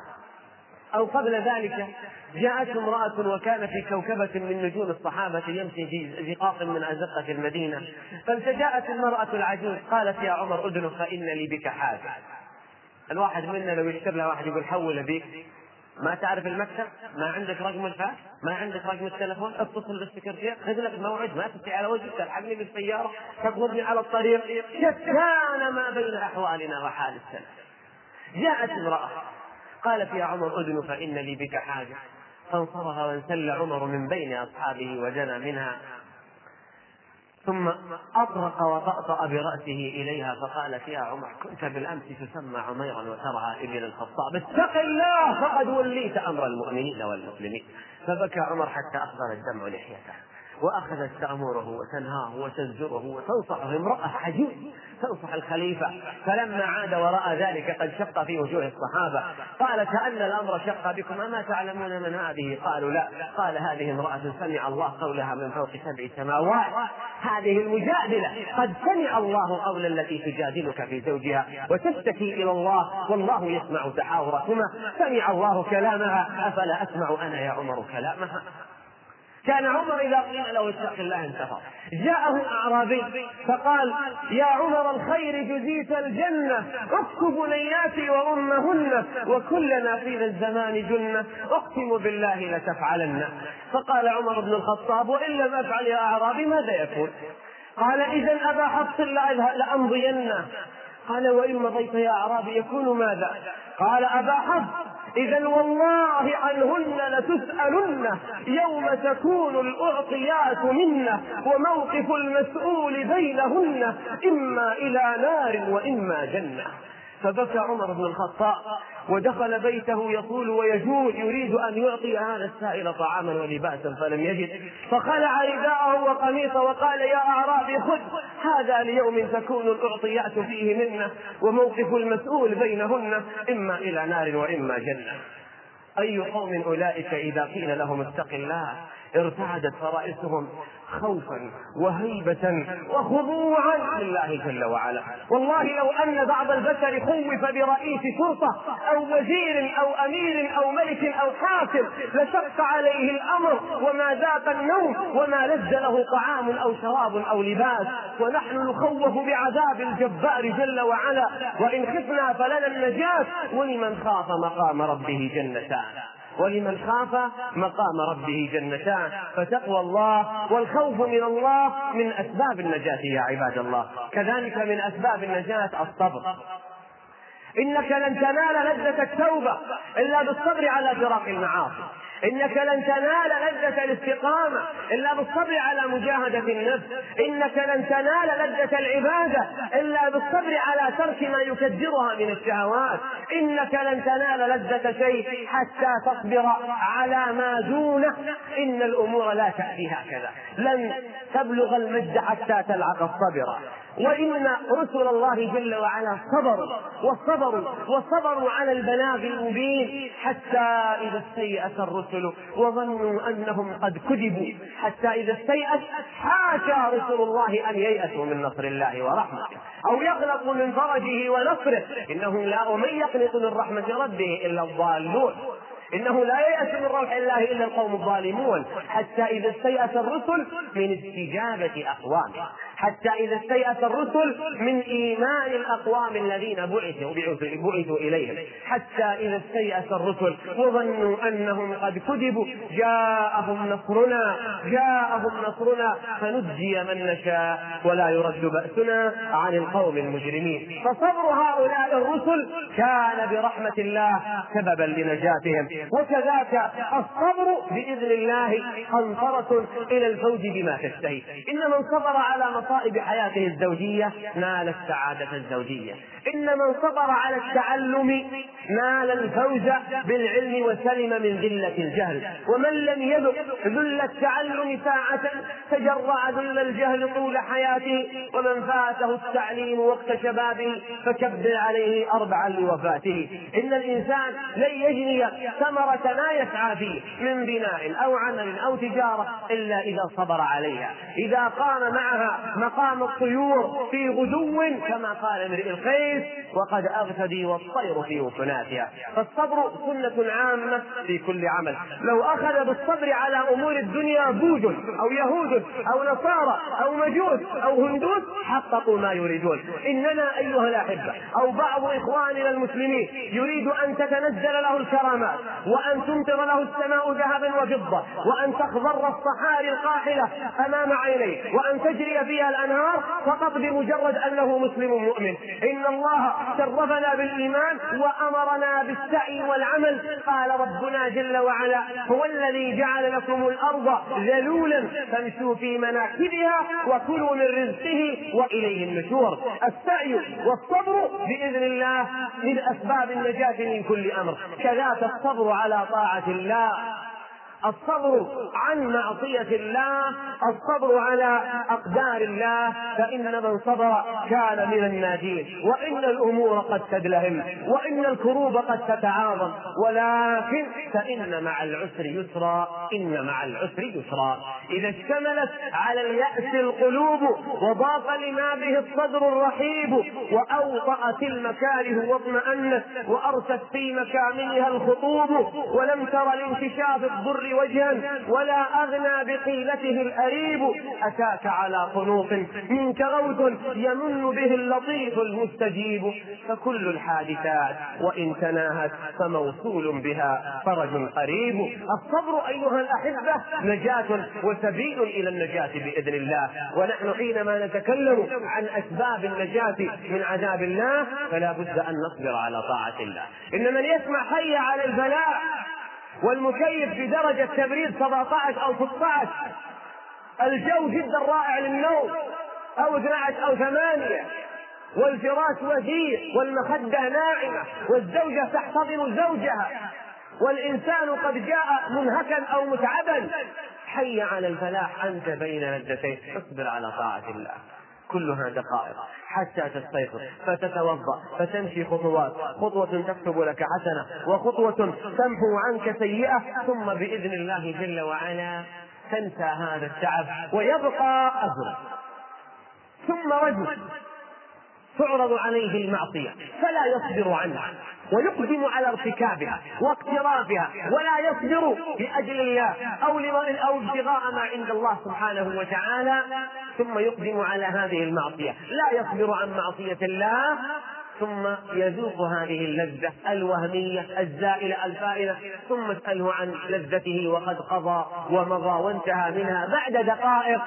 أو قبل ذلك جاءت امرأة وكان في كوكبة من نجوم الصحابة يمشي في زقاق من أزقة المدينة، فالتجاءت المرأة العجوز قالت: يا عمر أدنو فإن لي بك حاجة. الواحد منا لو يشتر له واحد يقول: حول بيك، ما تعرف المكتب، ما عندك رقم الفاكس، ما عندك رقم التلفون، اتصل بالسكرتير، خذ لك موعد، ما تمشي على وجهك، تلحقني بالسيارة، تقبضني على الطريق. شتان ما بين أحوالنا وحال السلف. جاءت امرأة قالت: يا عمر أدنو فإن لي بك حاجة. فانصرف وانسل عمر من بين أصحابه ودنا منها، ثم أطرق وطأطأ برأسه إليها فقالت: يا عمر كنت بالأمس تسمى عميرا وترعى إبل الخطاب، اتق الله فقد وليت أمر المؤمنين والمسلمين. فبكى عمر حتى أخضر الدمع لحيته، وأخذت تأمره وتنهاه وتزجره وتنصحه. امرأة عجوز تنصح الخليفة. فلما عاد ورأى ذلك قد شق في وجوه الصحابة قال: كأن الأمر شق بكم، أما تعلمون من هذه؟ قالوا: لا. قال: هذه امرأة سمع الله قولها من فوق سبع سماوات، هذه المجادلة قد سمع الله قول التي تجادلك في زوجها وتشتكي إلى الله والله يسمع تحاوركما، سمع الله كلامها أفلا أسمع أنا يا عمر كلامها؟ كان عمر إذا قيل له اتق الله انتفض. جاءه أعرابي فقال: يا عمر الخير جزيت الجنة، اكتب بنياتي وأمهن وكلنا في ذا الزمان جنة، أقسم بالله لتفعلن. فقال عمر بن الخطاب: وإن لم أفعل يا أعرابي ماذا يكون؟ قال: إذا أبا حفص لأمضين. قال: وإن مضيت يا أعرابي يكون ماذا؟ قال: أبا حفص إذا والله عنهن لتسألن يوم تكون الأعطيات منا وموقف المسؤول بينهن إما إلى نار وإما جنة. فبكى عمر بن الخطاب ودخل بيته يقول ويجول يريد أن يعطي هذا السائل طعاما ولباسا فلم يجد، فخلع رداءه وقميصه وقال يا أعرابي خذ هذا ليوم تكون الأعطيات فيه منا وموقف المسؤول بينهن إما إلى نار وإما جنة. أي قوم أولئك إذا قيل لهم اتق الله ارتعدت فرائسهم خوفا وهيبة وخضوعا لله جل وعلا. والله لو أن بعض البشر خوف برئيس شرطة أو وزير أو أمير أو ملك أو حاكم لشق عليه الأمر وما ذاق النوم وما لذ له طعام أو شراب أو لباس، ونحن نخوف بعذاب الجبار جل وعلا وإن خفنا فلنا النجاة. ولمن خاف مقام ربه جنتان ولمن خاف مقام ربه جنتان. فتقوى الله والخوف من الله من أسباب النجاة يا عباد الله. كذلك من أسباب النجاة الصبر. إنك لن تنال لذة التوبة إلا بالصبر على فراق المعاصي، إنك لن تنال لذة الاستقامة إلا بالصبر على مجاهدة النفس، إنك لن تنال لذة العبادة إلا بالصبر على ترك ما يكدرها من الشهوات، إنك لن تنال لذة شيء حتى تصبر على ما دونه. إن الأمور لا تأتي هكذا، لن تبلغ المجد حتى تلعق الصبر. وإن رسل الله جل وعلا صبروا وصبروا وصبروا على البلاغ المبين حتى إذا استيأس الرسل وظنوا أنهم قد كذبوا، حتى إذا استيأس حاشا رسل الله أن ييأسوا من نصر الله ورحمته أو يقلقوا من فرجه ونصره. إنه لا ومن يقنط من رحمة ربه إلا الضالون، إنه لا ييأس من روح الله إلا القوم الظالمون. حتى إذا استيأس الرسل من استجابة أقوامه، حتى إذا استيأس الرسل من إيمان الأقوام الذين بعثوا بعثوا إليهم، حتى إذا استيأس الرسل وظنوا أنهم قد كذبوا جاءهم نصرنا جاءهم نصرنا فنجي من نشاء ولا يرد بأسنا عن القوم المجرمين. فصبر هؤلاء الرسل كان برحمة الله سببا لنجاتهم. وكذاك الصبر بإذن الله قنطرة إلى الفوز بما تشتهي. إن من صبر على مصائب حياته الزوجية نال السعادة الزوجية، إن من صبر على التعلم نال الفوز بالعلم وسلم من ذلة الجهل، ومن لم يذق ذل التعلم ساعة تجرع ذل الجهل طول حياته، ومن فاته التعليم وقت شبابه فكبر عليه أربعا لوفاته. إن الإنسان لن يجني ثمرة ما يسعى فيه من بناء أو عمل أو تجارة إلا إذا صبر عليها، إذا قام معها مقام الطيور في غدو كما قال امرئ القيس وقد أغتدي والطير في وكناتها. فالصبر سنة عامة في كل عمل. لو أخذ بالصبر على أمور الدنيا بوذ أو يهود أو نصارى أو مجوس أو هندوس حققوا ما يريدون. إننا أيها الأحبة أو بعض إخواننا المسلمين يريد أن تتنزل له الكرامات وأن تمطر له السماء ذهبا وفضة وأن تخضر الصحاري القاحلة أمام عينيه وأن تجري فيها الأنهار فقط بمجرد أنه مسلم مؤمن. إن الله شرفنا بالإيمان وأمرنا بالسعي والعمل. قال ربنا جل وعلا هو الذي جعل لكم الأرض ذلولا فامشوا في مناكبها وكلوا من رزقه وإليه النشور. السعي والصبر بإذن الله من أسباب النجاة من كل أمر. كذاك الصبر على طاعة الله، الصبر عن معصية الله، الصبر على أقدار الله. فإن من صبر كان من الناجين. وإن الأمور قد تدلهم وإن الكروب قد تتعاظم، ولكن فإن مع العسر يسرا إن مع العسر يسرا. إذا اشتملت على اليأس القلوب وضاق لما به الصدر الرحيب وأوطأت المكاره واطمأنت وأرست في مكامنها الخطوب ولم تر لانكشاف الضر وجها ولا أغنى بقيلته الأريب أتاك على قنوط منك غوث يمن به اللطيف المستجيب. فكل الحادثات وإن تناهت فموصول بها فرج قريب. الصبر أيها الأحبة نجاة وسبيل إلى النجاة بإذن الله. ونحن حينما نتكلم عن أسباب النجاة من عذاب الله فلا بد أن نصبر على طاعة الله. إن من يسمع حي على البلاء والمكيف بدرجة تبريد سبعة عشر أو ستة عشر، الجو جدا رائع للنوم، أو اثني عشر أو ثمانية، والفراش وثيق والمخدة ناعمة والزوجة تحتضن زوجها والإنسان قد جاء منهكا أو متعبا، حي على الفلاح، أنت بين لذتين، اصبر على طاعة الله. كلها دقائق حتى تستيقظ فتتوضأ فتمشي خطوات، خطوة تكتب لك حسنة وخطوة تمحو عنك سيئة، ثم بإذن الله جل وعلا تنسى هذا التعب ويبقى أجر. ثم رجل تعرض عليه المعصية فلا يصبر عنها ويقدم على ارتكابها واقترافها ولا يصبر لأجل الله أو أو ابتغاء ما عند الله سبحانه وتعالى، ثم يقدم على هذه المعصية، لا يصبر عن معصية الله، ثم يذوق هذه اللذة الوهمية الزائلة الفائلة، ثم اسأله عن لذته وقد قضى ومضى وانتهى منها بعد دقائق،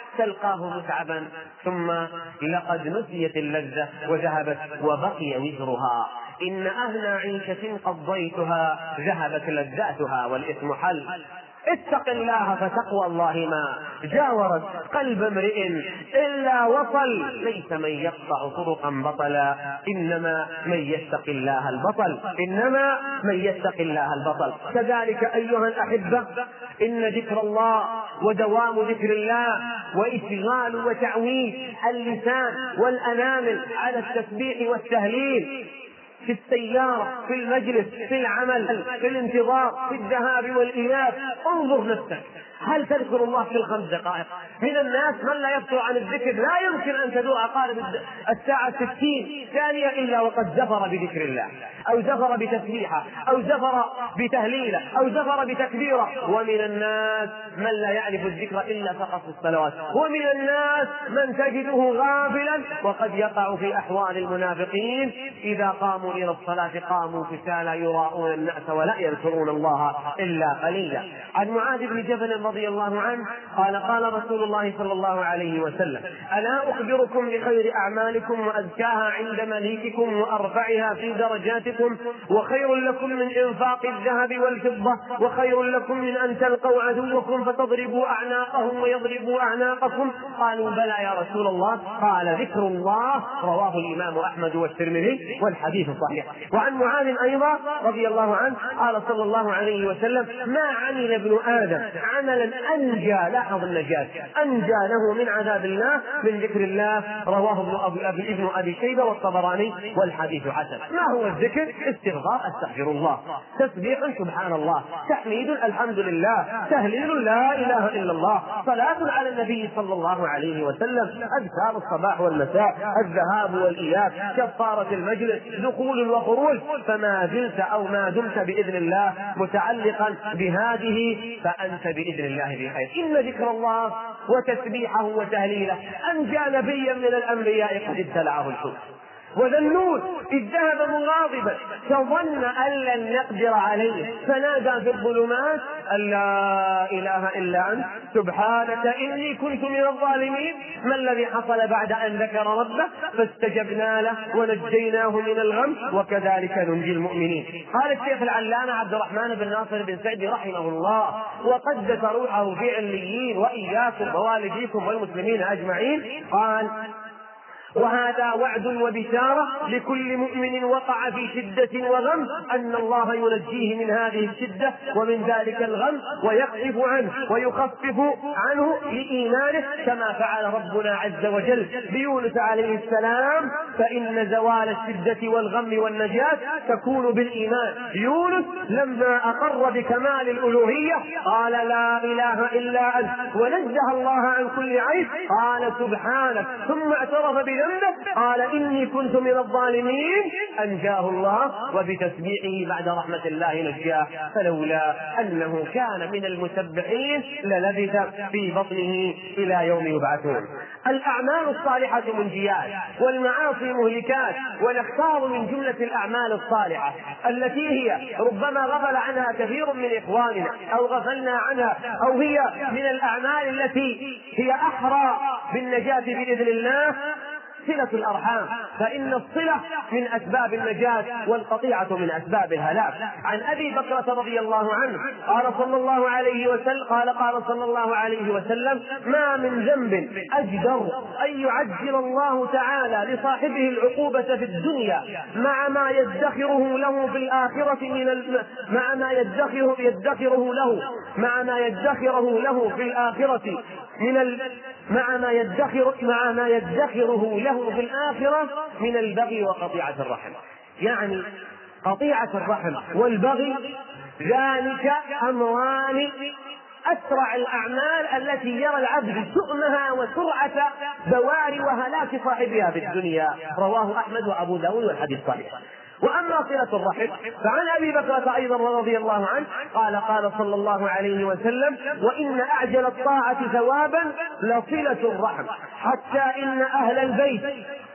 تلقاه متعبا، ثم لقد نسيت اللذة وذهبت وبقي وزرها. إن أهنى عيشة قضيتها ذهبت لذاتها والإثم حل. اتق الله فتقوى الله ما جاورت قلب امرئ إلا وصل، ليس من يقطع طرقا بطلا إنما من يتق الله البطل، إنما من يتق الله البطل. كذلك أيها الأحبة إن ذكر الله ودوام ذكر الله وإشغال وتعويد اللسان والأنامل على التسبيح والتهليل في السيارة، في المجلس، في العمل، في الانتظار، في الذهاب والإياب. انظر نفسك، هل تذكر الله في الخمس دقائق؟ من الناس من لا يفتر عن الذكر، لا يمكن أن تدور عقارب الساعة ستين ثانية إلا وقد زفر بذكر الله، أو زفر بتسبيحه، أو زفر بتهليله، أو زفر بتكبيره. ومن الناس من لا يعرف الذكر إلا فقط في الصلوات، ومن الناس من تجده غافلا وقد يقع في أحوال المنافقين، إذا قاموا إلى الصلاة قاموا كسالى يراءون الناس ولا يذكرون الله إلا قليلا. عن معاذ بن جبل رضي الله عنه قال قال رسول الله صلى الله عليه وسلم: ألا أخبركم بخير أعمالكم وأزكاها عند مليككم وأرفعها في درجاتكم وخير لكم من إنفاق الذهب والفضة وخير لكم من أن تلقوا عدوكم فتضربوا أعناقهم ويضربوا أعناقكم؟ قالوا بلى يا رسول الله. قال: ذكر الله. رواه الإمام أحمد والترمذي والحديث صحيح. وعن معاذ أيضا رضي الله عنه قال صلى الله عليه وسلم: ما عمل ابن آدم عملا أنجى، لاحظ النجاة، أنجى له من عذاب الله من ذكر الله. رواه ابن أبي, ابن أبي شيبة والطبراني والحديث حسن. ما هو الذكر؟ استغفار أستغفر الله، تسبيح سبحان الله، تحميد الحمد لله، تهليل لا إله إلا الله، صلاة على النبي صلى الله عليه وسلم، أذكار الصباح والمساء، الذهاب والإياب، كفارة المجلس، دخول وخروج. فما زلت أو ما دمت بإذن الله متعلقا بهذه فأنت بإذن الله بخير. إن ذكر الله وتسبيحه وتهليله أنجى نبيا من الأنبياء قد ابتلعه الحوت. وذا النون إذ ذهب مغاضبا فظن أن لن نقدر عليه فنادى في الظلمات أن لا إله إلا أنت سبحانك إني كنت من الظالمين. ما الذي حصل بعد أن ذكر ربه؟ فاستجبنا له ونجيناه من الغم وكذلك ننجي المؤمنين. قال الشيخ العلامة عبد الرحمن بن ناصر بن سعدي رحمه الله: وقدس روحه في عليين وإياكم ووالديكم والمسلمين أجمعين. قال: وهذا وعد وبشارة لكل مؤمن وقع في شدة وغم أن الله ينجيه من هذه الشدة ومن ذلك الغم ويخفف عنه ويخفف عنه لإيمانه كما فعل ربنا عز وجل بيونس عليه السلام. فإن زوال الشدة والغم والنجاة تكون بالإيمان. يونس لما أقر بكمال الألوهية قال: لا إله إلا أنت، ونزه الله عن كل عيب، قال: سبحانك، ثم اعترف بذنبه قال: إني كنت من الظالمين، أنجاه الله وبتسبيحه بعد رحمة الله نجاه. فلولا أنه كان من المسبحين للبث في بطنه إلى يوم يبعثون. الأعمال الصالحة منجيات والمعاصي مهلكات، ونختار من جملة الأعمال الصالحة التي هي ربما غفل عنها كثير من إخواننا أو غفلنا عنها، أو هي من الأعمال التي هي أحرى بالنجاة بإذن الله. صلة الأرحام، فإن الصلة من أسباب النجاة والقطيعة من أسباب الهلاك. عن أبي بكرة رضي الله عنه قال صلى الله عليه وسلم قال قال صلى الله عليه وسلم: ما من ذنب أجدر أن يعجل الله تعالى لصاحبه العقوبة في الدنيا مع ما يدخره له في الآخرة من ال... مع ما يدخره يدخره له مع ما يدخره له في الآخرة من ال... مع ما يدخر مع ما يدخره له في الآخرة من البغي وقطيعة الرحم. يعني قطيعة الرحم والبغي ذلك أمران أسرع الأعمال التي يرى العبد شؤمها وسرعة بوار وهلاك صاحبها في الدنيا. رواه أحمد وأبو داود والحديث صحيح. وأما صلة الرحم فعن أبي بكرة أيضا رضي الله عنه قال قال صلى الله عليه وسلم: وإن أعجل الطاعة ثوابا لصلة الرحم، حتى إن أهل البيت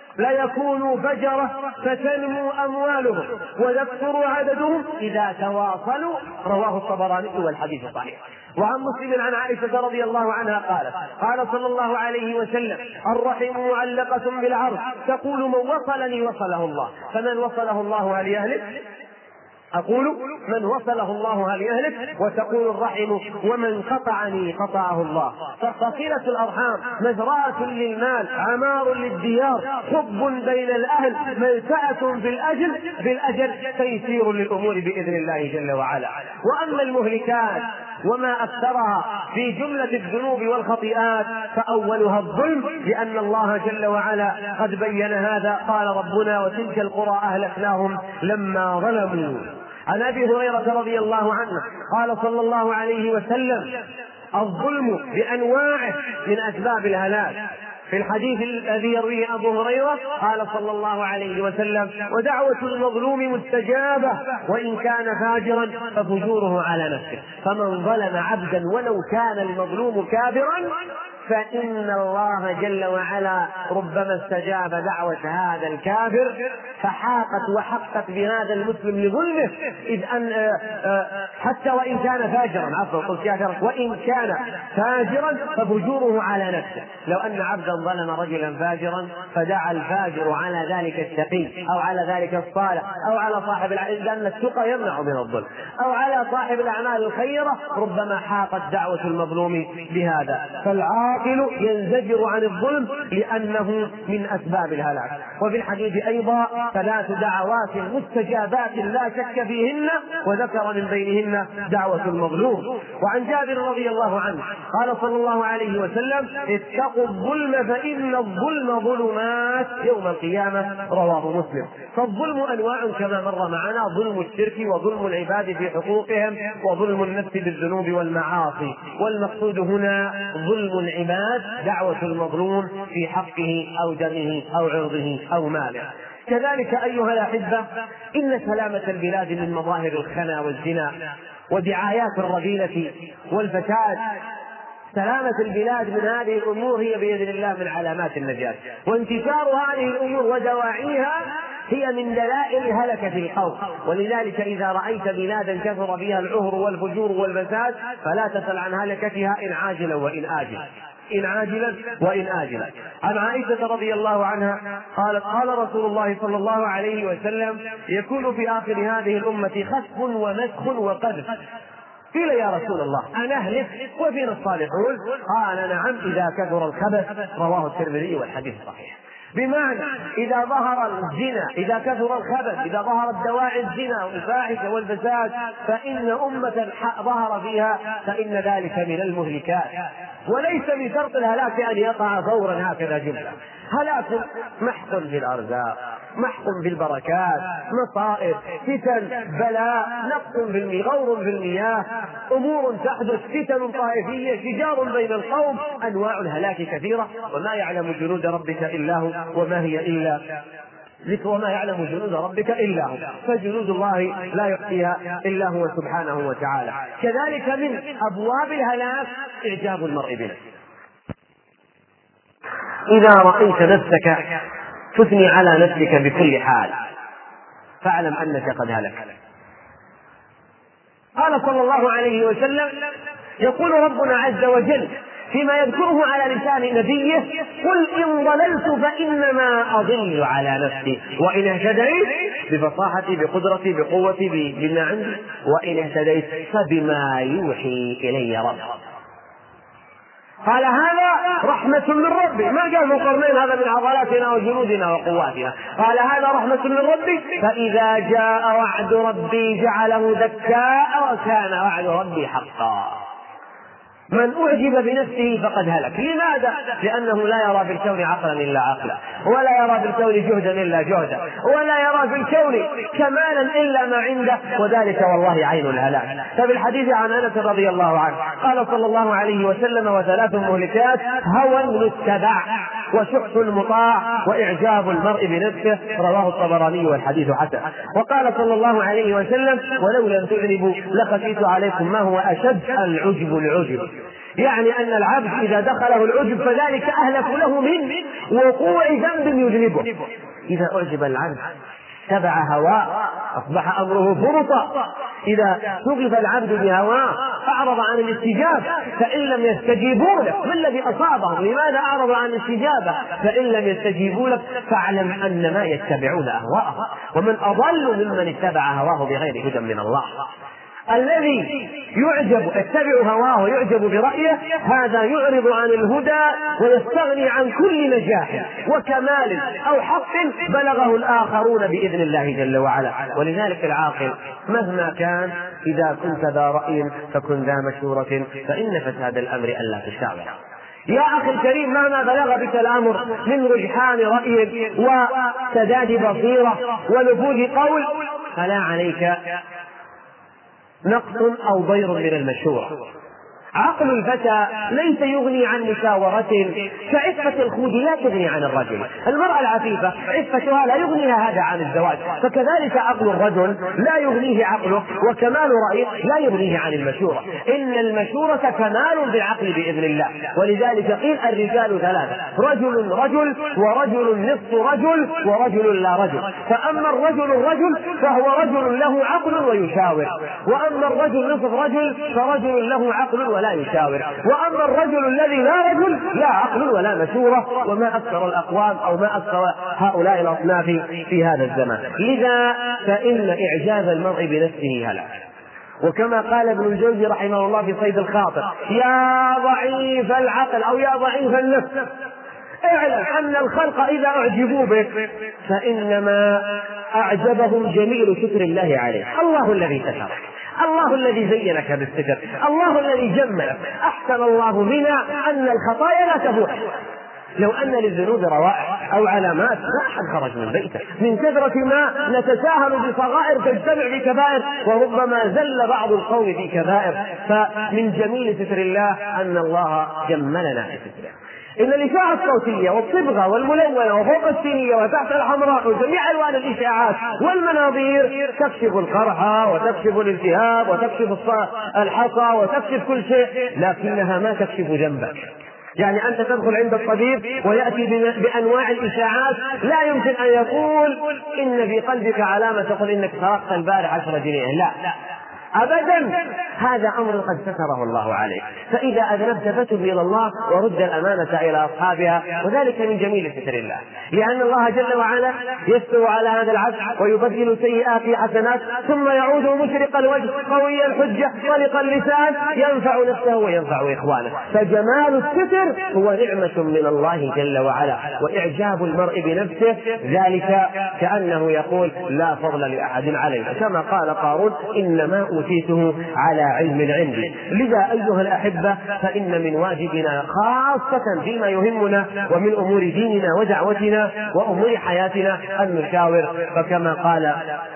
ليكونوا فجرة فتنمو أموالهم ويكثر عددهم إذا تواصلوا. رواه الطبراني والحديث صحيح. وعن مسلم عن عائشة رضي الله عنها قالت: قال صلى الله عليه وسلم: الرحم معلقة بالعرش تقول من وصلني وصله الله، فمن وصله الله هل يهلك؟ أقول من وصله الله هل يهلك؟ وتقول الرحم ومن قطعني قطعه الله. فصلة الأرحام مزرعة للمال، عمار للديار، حب بين الأهل، ملتأة في الأجل بالأجل، تيسير للأمور بإذن الله جل وعلا. وأما المهلكات وما أكثرها في جملة الذنوب والخطيئات فأولها الظلم، لأن الله جل وعلا قد بين هذا. قال ربنا: وتلك القرى أهلكناهم لما ظلموا. عن أبي هريرة رضي الله عنه قال صلى الله عليه وسلم: الظلم بأنواعه من أسباب الهلاك. في الحديث الذي يرويه أبو هريرة قال صلى الله عليه وسلم: ودعوة المظلوم مستجابة وإن كان فاجرا ففجوره على نفسه. فمن ظلم عبدا ولو كان المظلوم كافرا فإن الله جل وعلا ربما استجاب دعوة هذا الكافر فحاقت وحقت بهذا المسلم لظلمه، إذ أن حتى وإن كان فاجرا عفوا قلت كافرا وإن كان فاجرا ففجوره على نفسه. لو أن عبدا ظلم رجلا فاجرا فدعا الفاجر على ذلك التقي أو على ذلك الصالح أو على صاحب العلم، لأن التقى يمنع من الظلم، أو على صاحب الأعمال الخيرة، ربما حاقت دعوة المظلوم بهذا. فالعاقل ينزجر عن الظلم لأنه من أسباب الهلاك. وفي الحديث أيضا: ثلاث دعوات مستجابات لا شك فيهن، وذكر من بينهن دعوة المظلوم. وعن جابر رضي الله عنه قال صلى الله عليه وسلم: اتقوا الظلم فإن الظلم ظلمات يوم القيامة. رواه مسلم. فالظلم أنواع كما مر معنا: ظلم الشرك، وظلم العباد في حقوقهم، وظلم النفس بالذنوب والمعاصي. والمقصود هنا ظلم العباد، دعوة المظلوم في حقه أو دمه أو عرضه أو ماله. كذلك أيها الأحبة، إن سلامة البلاد من مظاهر الخنا والزنا ودعايات الرذيلة والفساد. سلامة البلاد من هذه الأمور هي بإذن الله من علامات النجاة، وانتشار هذه الأمور ودواعيها هي من دلائل هلكة القوم. ولذلك إذا رأيت بلادا كثر بها العهر والفجور والفساد فلا تسل عن هلكتها إن عاجلا وإن آجلا إن عاجلا وإن آجلا. عن عائشة رضي الله عنها قالت: قال رسول الله صلى الله عليه وسلم: يكون في آخر هذه الأمة خسف ومسخ وقذف. قيل: يا رسول الله أنهلك وفينا الصالحون؟ قال: نعم، إذا كثر الخبث. رواه الترمذي والحديث صحيح. بمعنى إذا ظهر الزنا، إذا كثر الخبث، إذا ظهرت دواعي الزنا والفاحشة والفساد فإن أمة ظهر فيها فإن ذلك من المهلكات. وليس من شرط الهلاك أن يقع فورا هكذا جملة. هلاك محق في الأرزاق، محق في البركات، مصائب، فتن، بلاء، نقص في المياه، غور في المياه، أمور تحدث، فتن طائفية، شجار بين القوم. أنواع الهلاك كثيرة، وما يعلم جنود ربك إلا هو، وما هي إلا ذكر، وما يعلم جنود ربك إلا هو، فجنود الله لا يحصيها إلا هو سبحانه وتعالى. كذلك من أبواب الهلاك إعجاب المرء به. إذا رأيت نفسك تثني على نفسك بكل حال فاعلم أنك قد هلك. قال صلى الله عليه وسلم: يقول ربنا عز وجل: فيما يذكره على لسان نبيه: قل إن ضللت فإنما أضل على نفسي، وإن اهتديت بفصاحتي بقدرتي بقوتي بما عندي، وإن اهتديت فبما يوحي إلي ربي. قال هذا رحمة من ربي، ما قال ذو القرنين هذا من عضلاتنا وجنودنا وقواتنا، قال هذا رحمة من ربي، فإذا جاء وعد ربي جعله دكاء وكان وعد ربي حقا. من أعجب بنفسه فقد هلك. لماذا؟ لأنه لا يرى في الكون عقلا إلا عقلا، ولا يرى في الكون جهدا إلا جهدا، ولا يرى في الكون كمالا إلا ما عنده، وذلك والله عين الهلاك. ففي الحديث عن أنس رضي الله عنه قال صلى الله عليه وسلم: وثلاث مهلكات: هوى متبع، وشح مطاع، وإعجاب المرء بنفسه. رواه الطبراني والحديث حسن. وقال صلى الله عليه وسلم: ولو لم تذنبوا لخفيت عليكم ما هو أشد: العجب العجب. يعني أن العبد إذا دخله العجب فذلك أهلك له من وقوع ذنب يذنبه. إذا أعجب العبد تبع هواه أصبح أمره فرطا. إذا شغف العبد بهواه أعرض عن الاستجابة فإن لم يستجيبوا لك. ما الذي أصابهم؟ لماذا أعرض عن الاستجابة؟ فإن لم يستجيبوا لك فاعلم أن ما يتبعون أهواءهم، ومن أضل ممن اتبع هواه بغير هدى من الله. الذي يعجب يتبع هواه ويعجب برأيه هذا يعرض عن الهدى ويستغني عن كل نجاح وكمال أو حق بلغه الآخرون بإذن الله جل وعلا. ولذلك العاقل مهما كان إذا كنت ذا رأي فكن ذا مشورة، فإن فساد الأمر ألا تشاور. يا أخي الكريم، مهما بلغ بك الأمر من رجحان رأي وسداد بصيرة ونفوذ قول فلا عليك نقص أو ضير من المشورة. عقل الفتى ليس يغني عن مشاورة كعفة الخود لا تغني عن الرجل. المرأة العفيفة عفتها لا يغنيها هذا عن الزواج، فكذلك عقل الرجل لا يغنيه عقله، وكمال رأيه لا يغنيه عن المشورة. إن المشورة كمال بالعقل بإذن الله. ولذلك قيل الرجال ثلاثة: رجل رجل، ورجل نصف رجل، ورجل لا رجل. فأما الرجل الرجل فهو رجل له عقل ويشاور، وأما الرجل نصف رجل فرجل له عقل ولا يشاور، وأما الرجل الذي لا رجل لا عقل ولا مشورة. وما أكثر الأقوام أو ما أكثر هؤلاء الأصناف في هذا الزمان. لذا فإن إعجاب المرء بنفسه هلاك. وكما قال ابن الجوزي رحمه الله في صيد الخاطر: يا ضعيف العقل أو يا ضعيف النفس، اعلم أن الخلق إذا أعجبوا بك فإنما أعجبهم جميل ستر الله عليه. الله الذي سترك، الله الذي زينك بالستر، الله الذي جملك. أحسن الله بنا أن الخطايا لا تبوح. لو أن للذنوب روائح أو علامات ما أحد خرج من بيته. من كثرة ما نتساهل بصغائر تجتمع بكبائر، وربما زل بعض القوم في كبائر. فمن جميل ستر الله أن الله جملنا بستره. إن الإشاعة الصوتية والصبغة والملونة وفوق السينية وتحت الحمراء وجميع ألوان الإشاعات والمناظير تكشف القرحة وتكشف الالتهاب وتكشف الحصى وتكشف كل شيء، لكنها ما تكشف ذنبك. يعني أنت تدخل عند الطبيب ويأتي بأنواع الإشاعات لا يمكن أن يقول إن في قلبك علامة تقول إنك سرقت البارح عشرة جنيه، لا أبدا، هذا أمر قد ستره الله عليك. فإذا أذنبت فتب إلى الله ورد الأمانة إلى أصحابها، وذلك من جميل ستر الله، لأن الله جل وعلا يستر على هذا العبد ويبدل سيئات حسنات، ثم يعود مشرق الوجه قوي الحجة طلق اللسان ينفع نفسه وينفع إخوانه. فجمال الستر هو نعمة من الله جل وعلا، وإعجاب المرء بنفسه ذلك كأنه يقول لا فضل لأحد عليه، كما قال قارون: إنما أوتيته على علم عندي. لذا أيها الأحبة فإن من واجبنا خاصة فيما يهمنا ومن أمور ديننا ودعوتنا وأمور حياتنا أن نشاور. فكما قال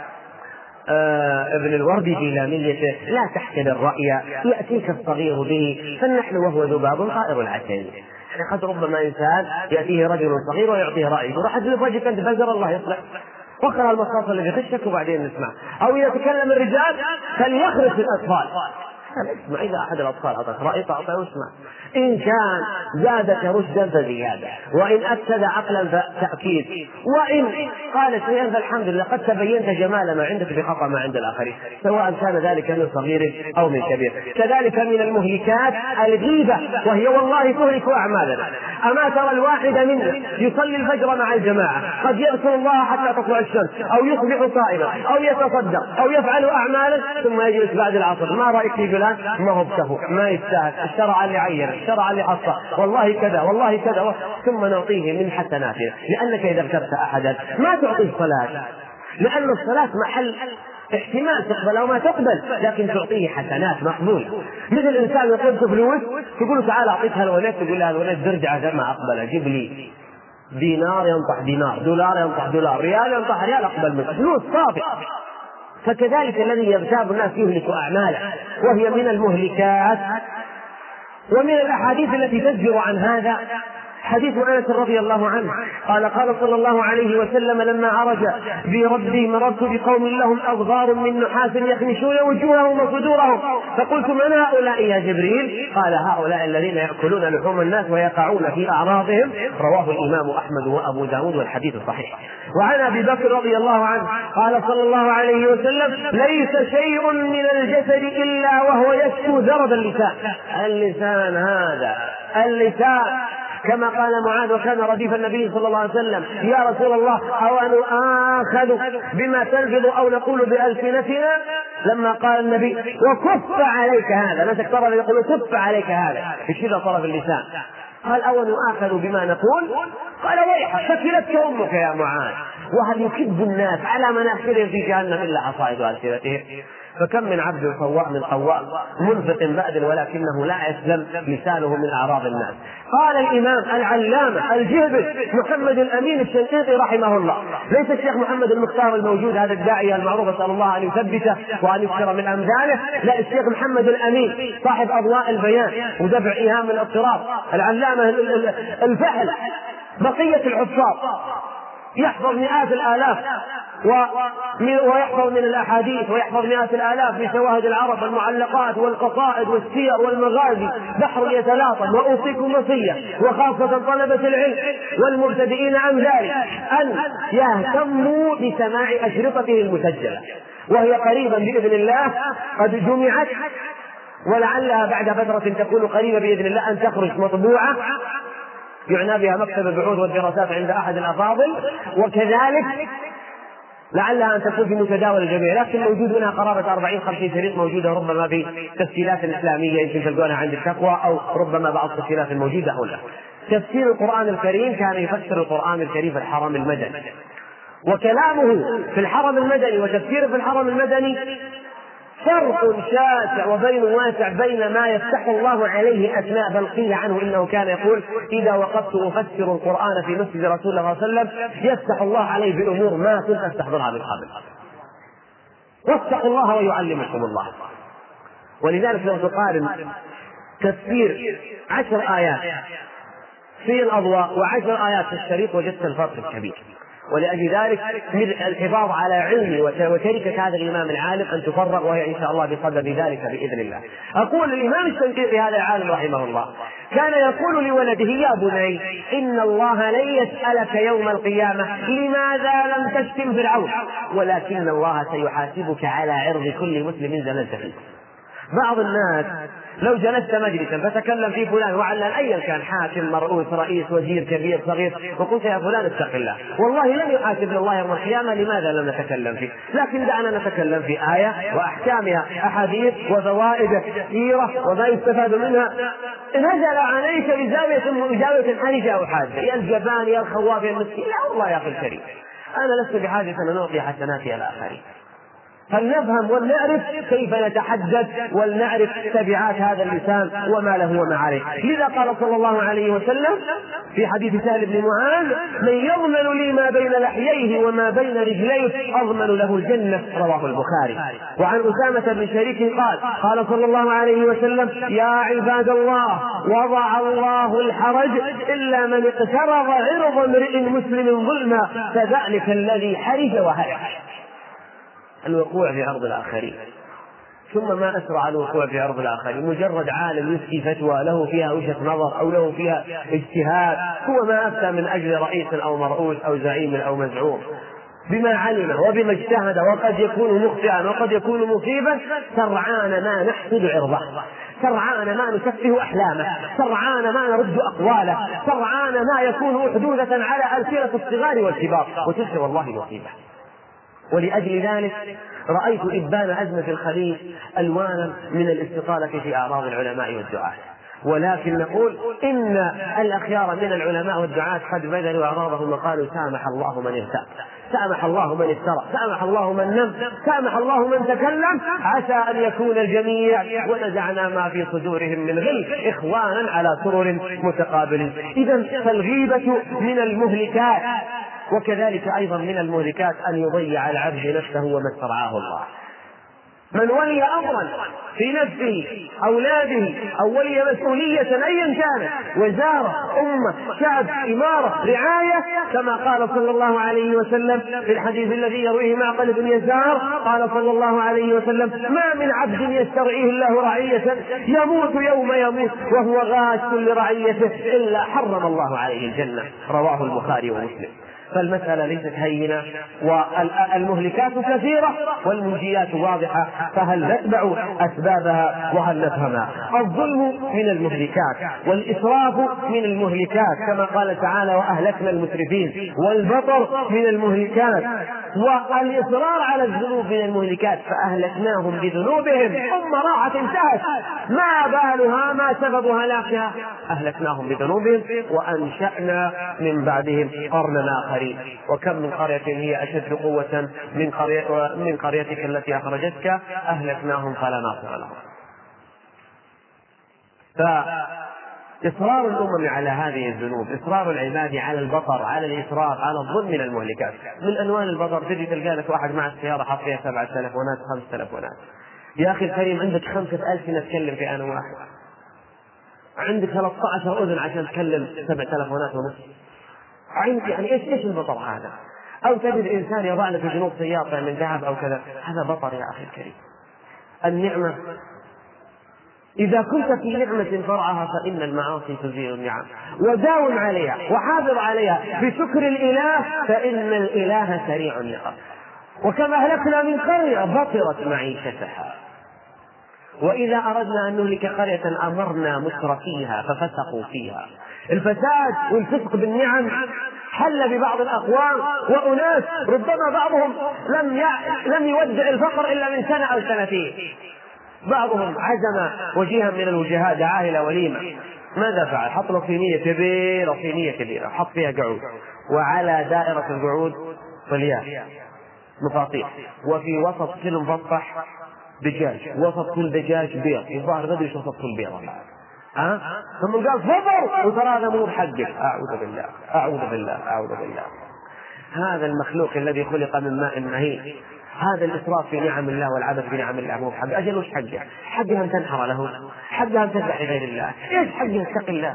آه ابن الوردي في لاميته: لا تحسن الرأي يأتيك الصغير به فالنحل وهو ذباب طائر العسل. يعني قد ربما إنسان يأتيه رجل صغير ويعطيه رأيه، يروح أجلب وجهك أنت فجر الله يصلح واقرأ المصاص الذي خشك وبعدين نسمع. أو إذا تكلم الرجال فليخرج الأطفال، اسمع، إذا أحد الأطفال أعطاك رأي فأعطيه واسمع، إن كان زادك رشدا فزيادة، وإن أفسد عقلا فتأكيد، وإن قال شيئا فالحمد لله، قد تبينت جمال ما عندك بخطأ ما عند الآخرين، سواء كان ذلك من صغير أو من كبير. كذلك من المهلكات الغيبة، وهي والله تهلك أعمالنا. أما ترى الواحد منا يصلي الفجر مع الجماعة، قد يذكر الله حتى تطلع الشمس، أو يصبح صائما، أو يتصدق، أو يفعل أعمالا، ثم يجلس بعد العصر، ما رأيك في فلان؟ ما هو بكفو، ما يستاهل، الشرع اللي عين، الشرع اللي حصى، والله كذا والله كذا، ثم نعطيه من حسناته. لأنك إذا ذكرت أحدا ما تعطيه صلاة، لأن الصلاة محل احتمال تقبل أو ما تقبل، لكن تعطيه حسنات مقبولة. مثل إنسان يطلب فلوس تقول له تعال أعطيتها الولد، تقول لها الولد درجة هذا ما أقبل، جيب لي دينار ينطح دينار، دولار ينطح دولار، ريال ينطح ريال، أقبل منه فلوس صافي. فكذلك الذي يغتاب الناس يهلك أعماله، وهي من المهلكات. ومن الأحاديث التي تزجر عن هذا حديث أنس رضي الله عنه قال قال صلى الله عليه وسلم لما عرج بربي مررت بقوم لهم أظفار من نحاس يخمشون وجوههم وصدورهم، فقلت من هؤلاء يا جبريل؟ قال هؤلاء الذين يأكلون لحوم الناس ويقعون في أعراضهم، رواه الإمام أحمد وأبو داود والحديث صحيح. وعن أبي بكر رضي الله عنه قال صلى الله عليه وسلم ليس شيء من الجسد إلا وهو يشكو زرد اللسان. اللسان هذا اللسان كما قال معاذ وكان رديف النبي صلى الله عليه وسلم يا رسول الله أو أن آخذ بما تلفظ أو نقول بألسنتنا، لما قال النبي وكف عليك هذا، ناس ترى يقول كف عليك هذا بشدة طرف اللسان، قال أو نؤاخذ بما نقول؟ قال ويحك ثكلتك أمك يا معاذ. وهل يكب الناس على مناخرهم في جهنم إلا حصائد ألسنتهم؟ فكم من عبد صواء من قواء منفق بأذن ولكنه لا يسلم لسانه من أعراض الناس. قال الإمام العلامة الجهبذ محمد الأمين الشنقيطي رحمه الله، ليس الشيخ محمد المختار الموجود هذا الداعية المعروف، أسأل الله أن يثبته وأن يكثر من أمثاله، لا، الشيخ محمد الأمين صاحب أضواء البيان ودفع إيهام الاضطراب، العلامة الفحل، بقية الحفاظ، يحفظ مئات الآلاف ويحفظ من الأحاديث، ويحفظ مئات الآلاف من شواهد العرب والمعلقات والقصائد والسير والمغازي، بحر يتلاطم. وأوصيكم وصية وخاصة طلبة العلم والمبتدئين عن ذلك أن يهتموا بسماع أشرطته المسجلة، وهي قريبا بإذن الله قد جمعت، ولعلها بعد فترة تكون قريبة بإذن الله أن تخرج مطبوعة يعنى بها مكتب البحوث والدراسات عند أحد الأفاضل، وكذلك لعلها أن تكون في متداول الجميع، لكن موجود منها قرابة أربعين خمسين شريط موجودة ربما في تسجيلات الإسلامية يمكن تلقونها عند التقوى، أو ربما بعض التسجيلات الموجودة هنا. تفسير القرآن الكريم كان يفسر القرآن الكريم في الحرم المدني، وكلامه في الحرم المدني وتفسيره في الحرم المدني فرق شاسع وبين واسع بين ما يفتح الله عليه أثناء، بل قيل عنه إنه كان يقول إذا وقفت أفسر القرآن في مسجد رسول الله صلى الله عليه وسلم يفتح الله عليه بأمور ما كنت أستحضرها من قبل. واتقوا الله ويعلمكم الله. ولذلك لو تقارن تفسير عشر آيات في الأضواء وعشر آيات في الشريط وجدت الفرق الكبير. ولأجل ذلك الحفاظ على علم وتركة هذا الإمام العالم أن تفرغ، وهي إن شاء الله بصدد ذلك بإذن الله. أقول الإمام الشنقيطي هذا العالم رحمه الله كان يقول لولده يا بني إن الله لن يسألك يوم القيامة لماذا لم تشتم فرعون، ولكن الله سيحاسبك على عرض كل مسلم زللت فيه. بعض الناس لو جلست مجلسا فتكلم فيه فلان وعلان أيا كان، حاكم مرؤوس رئيس وزير كبير صغير، وقلت يا فلان اتق الله، والله لن يحاسبنا الله يوم القيامة لماذا لم نتكلم فيه، لكن دعنا نتكلم في آية وأحكامها أحاديث وفوائد كثيرة وما يستفاد منها. نزل عليك بزاوية بزاوية حرجة أو حادة، يا الجبان يا الخواف يا المسكين، لا والله يا أخي الكريم أنا لست بحاجة أن نعطي حسناتي على الآخرين. فلنفهم ولنعرف كيف نتحدث ولنعرف تبعات هذا اللسان وما له وما عليه. لذا قال صلى الله عليه وسلم في حديث سهل بن معاذ من يضمن لي ما بين لحييه وما بين رجليه أضمن له الجنة، رواه البخاري. وعن أسامة بن شريك قال قال صلى الله عليه وسلم يا عباد الله وضع الله الحرج إلا من اقترض عرض امرئ مسلم ظلما فذلك الذي حرج وهلك. الوقوع في عرض الآخرين ثم ما أسرع الوقوع في عرض الآخرين. مجرد عالم يفتي فتوى له فيها وجهة نظر أو له فيها اجتهاد، هو ما أفتى من أجل رئيس أو مرؤوس أو زعيم أو مزعوم، بما علم وبما اجتهد، وقد يكون مخطئا وقد يكون مصيبا، سرعان ما نحسد عرضه، سرعان ما نسفه أحلامه، سرعان ما نرد أقواله، سرعان ما يكون حدوثة على ألسنة الصغار والكبار، وتلك والله مصيبة. ولأجل ذلك رأيت إبان أزمة الخليج ألوانا من الاستطالة في أعراض العلماء والدعاة، ولكن نقول إن الأخيار من العلماء والدعاة قد بذلوا أعراضهم وقالوا سامح الله من اهتأ، سامح الله من افترى، سامح الله من نم، سامح الله من تكلم، عسى أن يكون الجميع ونزعنا ما في صدورهم من غل إخوانا على سرر متقابلين. إذن فالغيبة من المهلكات، وكذلك أيضا من المهلكات أن يضيع العبد نفسه وما استرعاه الله. من ولي أمرا في نفسه أولاده أو ولي مسؤولية أيا كانت، وزارة، أمة، شعب، إمارة، رعاية، كما قال صلى الله عليه وسلم في الحديث الذي يرويه معقل بن يسار، قال صلى الله عليه وسلم: ما من عبد يسترعيه الله رعية يموت يوم يموت وهو غاش لرعيته إلا حرم الله عليه الجنة. رواه البخاري ومسلم. فالمسألة ليست هينة، والمهلكات كثيرة والمنجيات واضحة، فهل نتبع أسبابها وهل نفهمها؟ الظلم من المهلكات، والإسراف من المهلكات كما قال تعالى: وأهلكنا المسرفين، والبطر من المهلكات، والإصرار على الذنوب من المهلكات، فأهلكناهم بذنوبهم ثم راحت انتهت، ما بالها ما سبب هلاكها؟ أهلكناهم بذنوبهم وأنشأنا من بعدهم قرنا آخرين. وكم من قرية هي أشد قوة من, قرية من قريتك التي أخرجتك أهلكناهم فلا ناصر لهم. فإصرار الأمم على هذه الذنوب، إصرار العباد على البطر، على الإسراف، على الظلم من المهلكات. من أنواع البطر تجي تلقى لك واحد مع السيارة حط فيها سبعة تلفونات خمس تلفونات. يا أخي الكريم، عندك خمسة ألف نتكلم في آن واحد، عندك ثلاثة عشر أذن عشان تكلم سبع تلفونات ونص. يعني ايش ايش البطر هذا؟ او تجد انسان يضع لك جنوب سيارة من ذهب او كذا، هذا بطر يا اخي الكريم. النعمة اذا كنت في نعمة فرعها فان المعاصي تزيل النعم، وداوم عليها وحافظ عليها بشكر الاله، فان الاله سريع النقم. وكما اهلكنا من قرية بطرت معيشتها، واذا اردنا ان نهلك قرية امرنا مترفيها ففسقوا فيها. الفساد والفسق بالنعم حل ببعض الأقوام وأناس ربما بعضهم لم لم يودع الفقر إلا من سنة أو سنتين. بعضهم عزم وجيها من الوجهاء دعاه إلى وليمة، ماذا فعل؟ حط له صينية كبيرة صينية كبيرة حط فيها قعود، وعلى دائرة القعود فليات مفاطيح، وفي وسط كل مفطح دجاج، وسط كل دجاج بيض، الظاهر غدي وسط كل بيض. ها؟ ثم قال فطر وترى هذا مو بحقك. أعوذ بالله أعوذ بالله أعوذ بالله. هذا المخلوق الذي خلق من ماء مهين، هذا الإسراف في نعم الله والعبث بنعم الله مو بحقه. أجل وش حقه؟ حقها أن تنحر له، حقها أن تذبح غير الله. إيش حقه؟ اتق الله.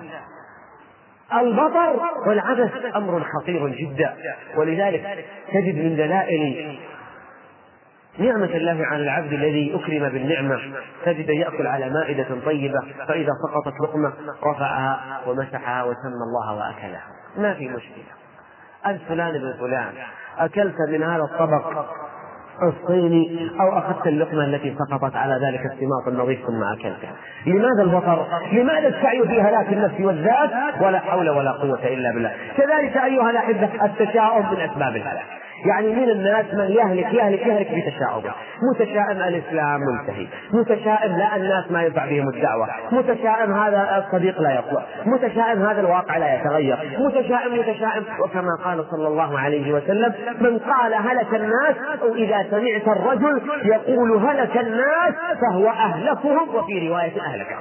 البطر والعبث أمر خطير جدا، ولذلك تجد من دلائل نعمة الله على العبد الذي أكرم بالنعمة تجد يأكل على مائدة طيبة، فإذا سقطت لقمة رفعها ومسحها وسمى الله وأكلها، ما في مشكلة. أنت فلان بن فلان أكلت من هذا الطبق الصيني أو أخذت اللقمة التي سقطت على ذلك السماط النظيف ثم أكلتها. لماذا البطر؟ لماذا السعي في هلاك النفس والذات؟ ولا حول ولا قوة إلا بالله. كذلك أيها الأحبة التشاؤم من أسباب الهلاك. يعني من الناس من يهلك يهلك يهلك بتشاؤم، متشائم الإسلام منتهي، متشائم لا الناس ما ينفع بهم الدعوة، متشائم هذا الصديق لا يصلح، متشائم هذا الواقع لا يتغير، متشائم متشائم. وكما قال صلى الله عليه وسلم: من قال هلك الناس، أو إذا سمعت الرجل يقول هلك الناس فهو أهلكهم، وفي رواية أهلكهم،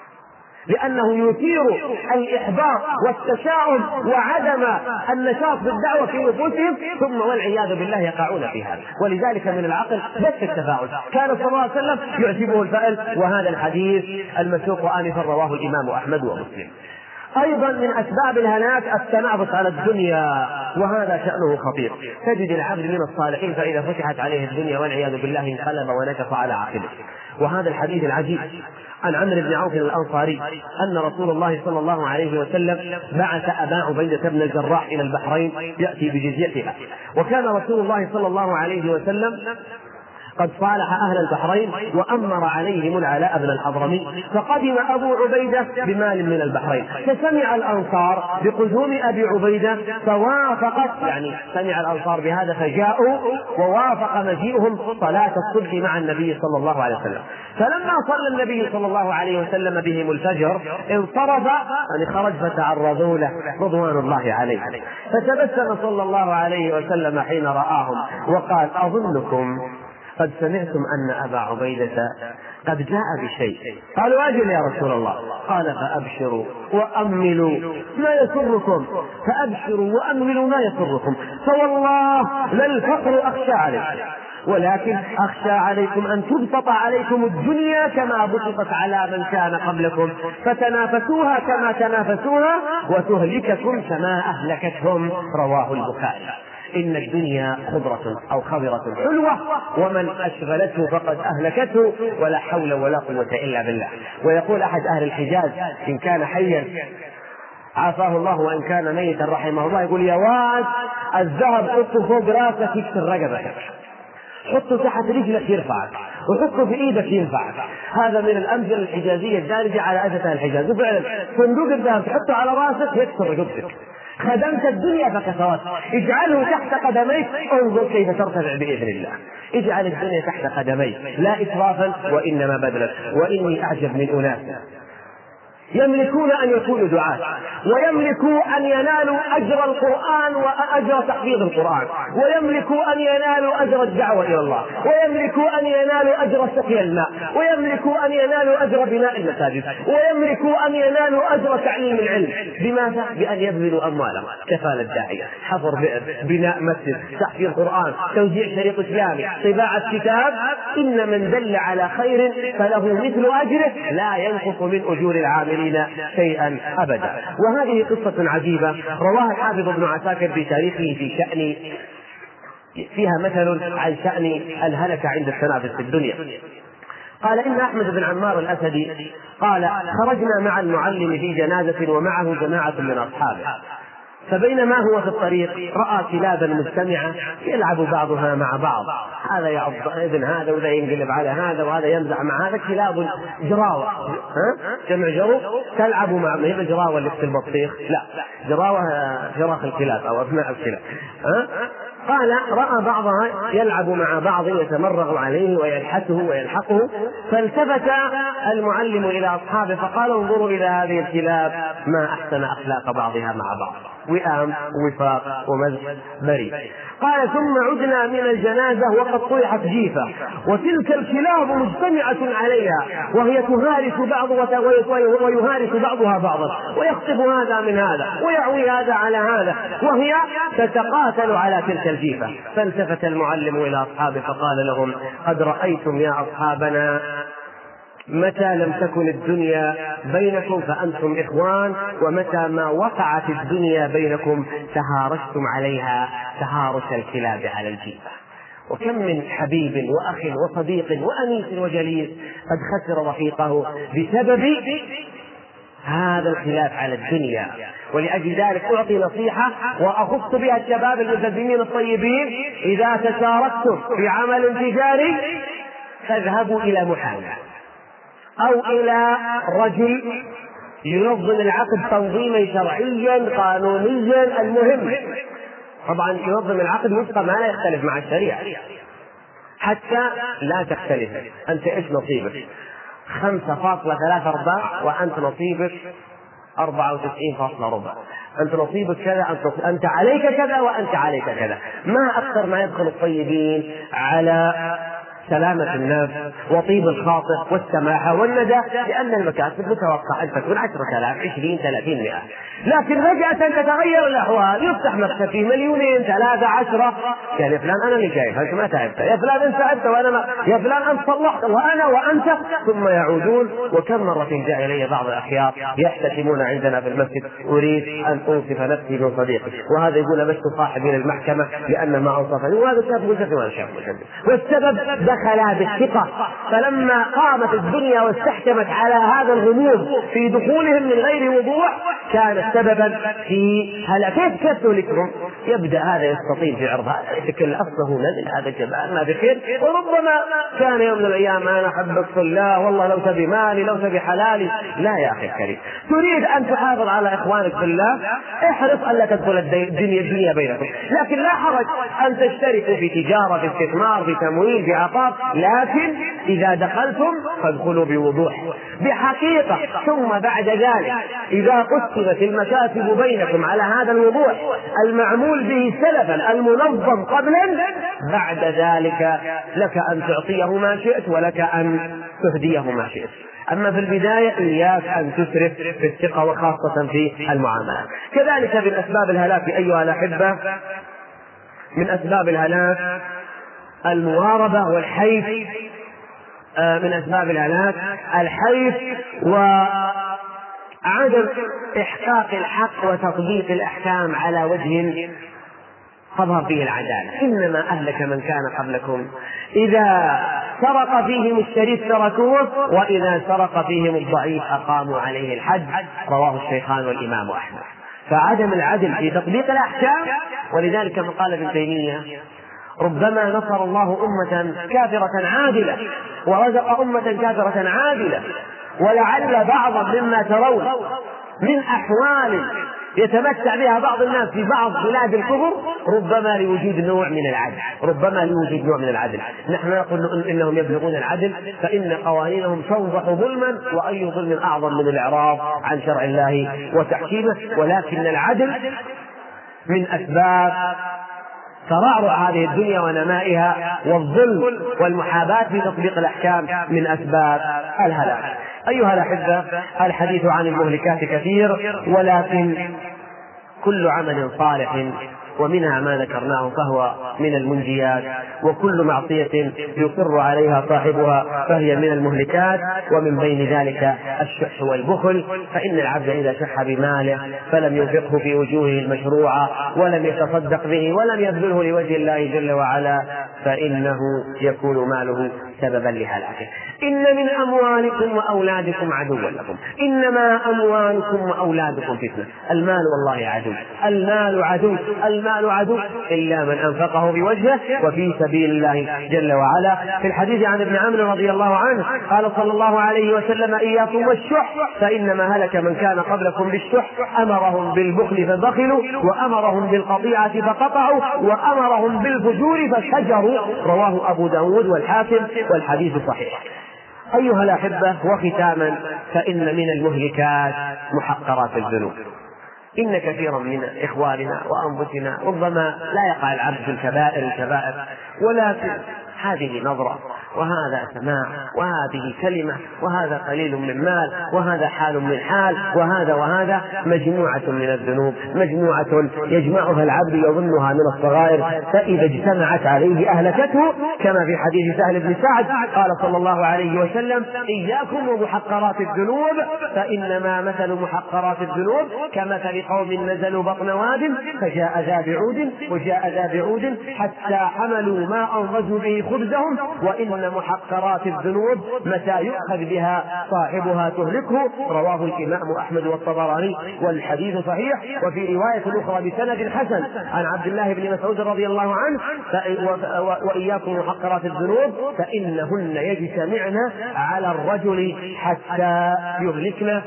لأنه يثير الإحباط والتشاؤم وعدم النشاط بالدعوة في نفوسهم، ثم والعياذ بالله يقعون في هذا. ولذلك من العقل بس التفاؤل. كان صلى الله عليه وسلم يعجبه الفأل، وهذا الحديث المسوق آنفا رواه الإمام أحمد ومسلم. أيضا من أسباب الهلاك التنافس على الدنيا، وهذا شأنه خطير. تجد العبد من الصالحين فإذا فتحت عليه الدنيا والعياذ بالله انقلب ونكف على عاقبه. وهذا الحديث العجيب عن عمرو بن عوف الأنصاري أن رسول الله صلى الله عليه وسلم بعث أبا عبيدة بن الجراح إلى البحرين يأتي بجزيتها، وكان رسول الله صلى الله عليه وسلم قد صالح أهل البحرين وأمر عليهم العلاء بن الحضرمي، فقدم أبو عبيدة بمال من البحرين، فسمع الأنصار بقدوم أبي عبيدة فوافقت، يعني سمع الأنصار بهذا فجاءوا ووافق مجيئهم صلاة الصبح مع النبي صلى الله عليه وسلم. فلما صلى النبي صلى الله عليه وسلم بهم الفجر انصرف، يعني خرج فتعرضوا له رضوان الله عليه، فتبسم صلى الله عليه وسلم حين رآهم وقال: أظنكم قد سمعتم أن أبا عبيدة قد جاء بشيء. قالوا: أجل يا رسول الله. قال: فأبشروا وأملوا ما يسركم، فأبشروا وأملوا ما يسركم، فوالله لا الفقر أخشى عليكم، ولكن أخشى عليكم أن تبسط عليكم الدنيا كما بسطت على من كان قبلكم، فتنافسوها كما تنافسوها وتهلككم كما أهلكتهم. رواه البخاري. إن الدنيا خضرة أو خضرة حلوة، ومن أشغلته فقد أهلكته، ولا حول ولا قوة إلا بالله. ويقول أحد أهل الحجاز إن كان حيا عافاه الله وإن كان ميتا رحمه الله، يقول: يا واد الذهب حطه فوق راسك يكسر رقبتك، حطه تحت رجلك يرفعك، وحطه في ايدك ينفعك. هذا من الامثله الحجازيه الدارجه على اساس الحجاز. وفعلا صندوق الذهب تحطه على راسك يكسر رقبتك. خدمت الدنيا فكسرت، اجعله تحت قدميك، انظر كيف ترتفع باذن الله. اجعل الدنيا تحت قدميك لا اسرافا وانما بذلا. واني اعجب من اناس يملكون أن يكونوا دعاة، ويملكوا أن ينالوا أجر القرآن وأجر تحفيظ القرآن، ويملكوا أن ينالوا أجر الدعوة إلى الله، ويملكوا أن ينالوا أجر سقي الماء، ويملكوا أن ينالوا أجر بناء المساجد، ويملكوا أن ينالوا أجر تعليم العلم. بماذا؟ بأن يبذلوا أموالهم: كفالة الداعية، حفر بئر، بناء مسجد، تحفيظ قرآن، توزيع شريط إسلامي، طباعة كتاب. إن من دل على خير فله مثل أجره لا ينقص من أجور العاملين شيئا أبدا. وهذه قصة عجيبة رواها الحافظ ابن عساكر في تاريخه في شأن فيها مثل عن شأن الهلكة عند التنافس في الدنيا. قال: إن أحمد بن عمار الأسدي قال: خرجنا مع المعلم في جنازة ومعه جماعة من أصحابه، فبينما هو في الطريق رأى كلابا مجتمعة يلعب بعضها مع بعض، هذا يعض ابن هذا وذا ينقلب على هذا وهذا يمزح مع هذا، كلاب جراوة، ها جمع جرو، تلعب مع ما هي جراوة اللي في البطيخ، لا جراوة فراخ الكلاب أو أبناء الكلاب. ها قال: رأى بعضها يلعب مع بعض يتمرغ عليه ويلحسه ويلحقه، فالتفت المعلم إلى أصحابه فقال: انظروا إلى هذه الكلاب، ما أحسن أخلاق بعضها مع بعض، وئام وفاق ومزح بريء. قال: ثم عدنا من الجنازة وقد طرحت جيفة، وتلك الكلاب مجتمعة عليها وهي تهارس بعض ويهارس بعضها بعضا، ويخطف هذا من هذا ويعوي هذا على هذا، وهي تتقاتل على تلك الجيفة. فالتفت المعلم إلى أصحابه فقال لهم: قد رأيتم يا أصحابنا متى لم تكن الدنيا بينكم فأنتم إخوان، ومتى ما وقعت الدنيا بينكم تهارشتم عليها تهارش الكلاب على الجيفة. وكم من حبيب وأخ وصديق وأنيس وجليس قد خسر رفيقه بسبب هذا الخلاف على الدنيا. ولأجل ذلك أعطي نصيحة وأخص بها الشباب الملتزمين الطيبين: إذا تشاركتم في عمل تجاري فاذهبوا إلى محامي أو إلى رجل ينظم العقد تنظيما شرعيا قانونيا. المهم طبعا ينظم العقد وفق ما لا يختلف مع الشريعة حتى لا تختلف. أنت إيش نصيبك؟ خمسة فاصلة ثلاثة أرباع وأنت نصيبك أربعة وتسعين فاصلة ربع، أنت نصيبك كذا، أنت عليك كذا وأنت عليك كذا. ما أكثر ما يدخل الطيبين على سلامة النفس وطيب الخاطر والسماحة والندى، لأن المكاسب متوقع أن تكون عشرة آلاف عشرين ثلاثين مئة، لكن فجأة تتغير الأحوال، يفتح مكتب فيه مليونين ثلاثة عشرة، يعني فلان أنا اللي جايب أنت ما تعبت، يا فلان أنت تعبت وأنا ما، يا فلان أنت صلحت وأنا وأنت، ثم يعودون. وكم مرة جاء إلي بعض الأخيار يحتكمون عندنا في المسجد أريد أن أوصف نفسي من صديقي، وهذا يقول لست صاحبي للمحكمة لأن ما أوصفني، وهذا شاب مجدد وهذا شاب مجدد، والسبب دخل بالثقة، فلما قامت الدنيا واستحكمت على هذا الغموض في دخولهم من غير وضوح كان سببا في هلا كيف كيف لكم. يبدأ هذا يستطيل في عرض هذا، يتكلم أصله نزل هذا جبان ما بخير، وربما كان يوم من الأيام أنا أحبك في الله والله لو تبي مالي لو تبي حلالي. لا يا أخي الكريم، تريد أن تحافظ على إخوانك في الله احرص ألا تدخل الدنيا الدنيا بينكم، لكن لا حرج أن تشتركوا في تجارة في استثمار في تمويل في عقار، لكن إذا دخلتم فادخلوا بوضوح بحقيقة، ثم بعد ذلك إذا قسمت المكاسب بينكم على هذا الوضوح المعمول به سلفا المنظم قبلا، بعد ذلك لك أن تعطيه ما شئت ولك أن تهديه ما شئت. أما في البداية إياك أن تسرف في الثقة وخاصة في المعاملات. كذلك من أسباب الهلاك أيها الأحبة، من أسباب الهلاك المواربة والحيف، من أسباب الهلاك الحيف وعدم إحقاق الحق وتطبيق الأحكام على وجه تظهر فيه العدالة. إنما أهلك من كان قبلكم إذا سرق فيهم الشريف تركوه وإذا سرق فيهم الضعيف أقاموا عليه الحد، رواه الشيخان والإمام أحمد. فعدم العدل في تطبيق الأحكام، ولذلك من قال ابن تيمية ربما نصر الله أمة كافرة عادلة ورزق أمة كافرة عادلة، ولعل بعضا مما ترون من أحوال يتمتع بها بعض الناس في بعض بلاد الكفر ربما لوجود نوع من العدل، ربما لوجود نوع من العدل. نحن نقول إنهم يبلغون العدل فإن قوانينهم توضح ظلما، وأي ظلم أعظم من الإعراض عن شرع الله وتحكيمه. ولكن العدل من أسباب ترعرع هذه الدنيا ونمائها، والظلم والمحاباة في تطبيق الأحكام من أسباب الهلاك. أيها الأحبة، الحديث عن المهلكات كثير، ولكن كل عمل صالح ومنها ما ذكرناه فهو من المنجيات، وكل معصية يصر عليها صاحبها فهي من المهلكات. ومن بين ذلك الشح والبخل، فإن العبد إذا شح بماله فلم ينفقه في وجوهه المشروعة ولم يتصدق به ولم يبذله لوجه الله جل وعلا فإنه يكون ماله سببا لهلاكه. إن من أموالكم وأولادكم عدوا لكم، إنما أموالكم وأولادكم فتنة. المال والله عدو، المال عدو، المال عدو إلا من أنفقه بوجهه وفي سبيل الله جل وعلا. في الحديث عن ابن عمرو رضي الله عنه قال صلى الله عليه وسلم إياكم والشح فإنما هلك من كان قبلكم بالشح، أمرهم بالبخل فبخلوا، وأمرهم بالقطيعة فقطعوا، وأمرهم بالفجور فشجروا، رواه أبو داود والحاكم والحديث صحيح. أيها الأحبة، وختاما، فإن من المهلكات محقرات الذنوب. إن كثيرا من إخواننا وأنفسنا ربما لا يقع العبد في الكبائر الكبائر، ولكن هذه نظرة وهذا سماع وهذه كلمة وهذا قليل من مال وهذا حال من حال وهذا وهذا مجموعة من الذنوب، مجموعة يجمعها العبد يظنها من الصغائر، فإذا اجتمعت عليه أهلكته، كما في حديث سهل بن سعد قال صلى الله عليه وسلم إياكم ومحقرات الذنوب فإنما مثل محقرات الذنوب كمثل قوم نزلوا بطن واد فجاء ذا بعود وجاء ذا بعود حتى حملوا ما أنضجوا به خبزهم، وإن محقرات الذنوب متى يؤخذ بها صاحبها تهلكه، رواه الإمام أحمد والطبراني والحديث صحيح. وفي رواية أخرى بسند حسن عن عبد الله بن مسعود رضي الله عنه وإياكم محقرات الذنوب فإنهن يجتمعن على الرجل حتى يهلكن.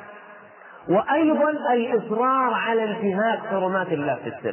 وأيضا الإصرار على انتهاك حرمات الله في السر،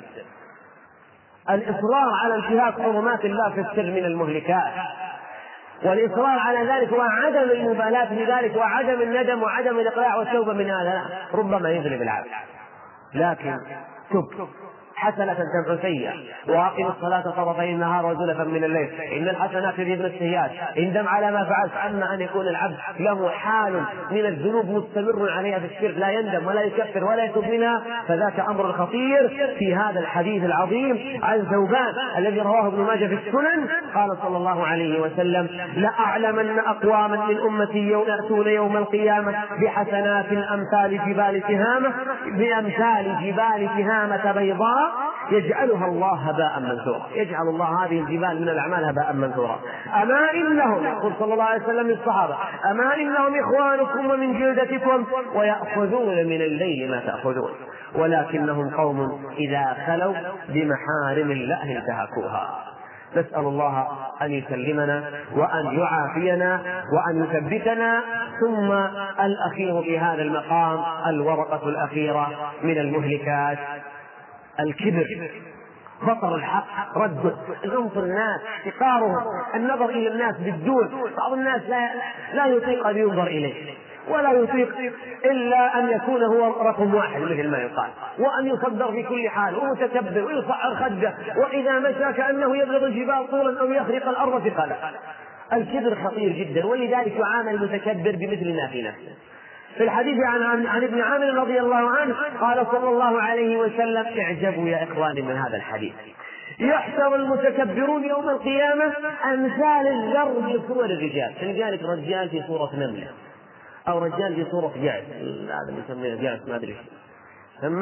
الإصرار على انتهاك حرمات الله في السر من المهلكات، والإصرار على ذلك وعدم المبالاة بذلك وعدم الندم وعدم الإقلاع والتوبة من هذا ربما يغلب العبد. لكن تب حسنة تمحو سيئة، وأقم الصلاة طرفي النهار وزلفا من الليل إن الحسنات يذهبن السيئات. اندم على ما فعلت. أما أن يكون العبد له حال من الذنوب مستمر عليها في الشرك لا يندم ولا يكفر ولا يتوب منها، فذاك أمر خطير. في هذا الحديث العظيم عن ثوبان الذي رواه ابن ماجه في السنن قال صلى الله عليه وسلم: لأعلمن أقواما من أمتي يأتون يوم القيامة بحسنات أمثال جبال تهامة بأمثال جبال تهامة بيضاء يجعلها الله هباء منثورا. يجعل الله هذه الجبال من الأعمال هباء منثورا. أما إنهم، يقول صلى الله عليه وسلم للصحابة: أما إنهم إخوانكم ومن جلدتكم ويأخذون من الليل ما تأخذون، ولكنهم قوم إذا خلوا بمحارم الله انتهكوها. نسأل الله أن يسلمنا وأن يعافينا وأن يثبتنا. ثم الأخير في هذا المقام الورقة الأخيرة من المهلكات: الكبر، بطر الحق، رده، غمط الناس، احتقارهم، النظر إلى الناس بالدون. بعض الناس لا, لا يطيق أن ينظر إليه ولا يطيق إلا أن يكون هو رقم واحد مثل ما يقال، وأن يصدر في كل حال، ومتكبر ويصعر خده، وإذا مشى كأنه يبلغ الجبال طولا أو يخرق الأرض ثقلا. الكبر خطير جدا، ولذلك يعامل المتكبر بمثل ما في نفسه. في الحديث عن, عن ابن عامر رضي الله عنه قال صلى الله عليه وسلم: اعجبوا يا إخواني من هذا الحديث: يحشر المتكبرون يوم القيامة أمثال الذر في صور الرجال. فلذلك رجال في صورة نملة أو رجال في صورة جعد، هذا اللي يسميه جعد ما أدري. ثم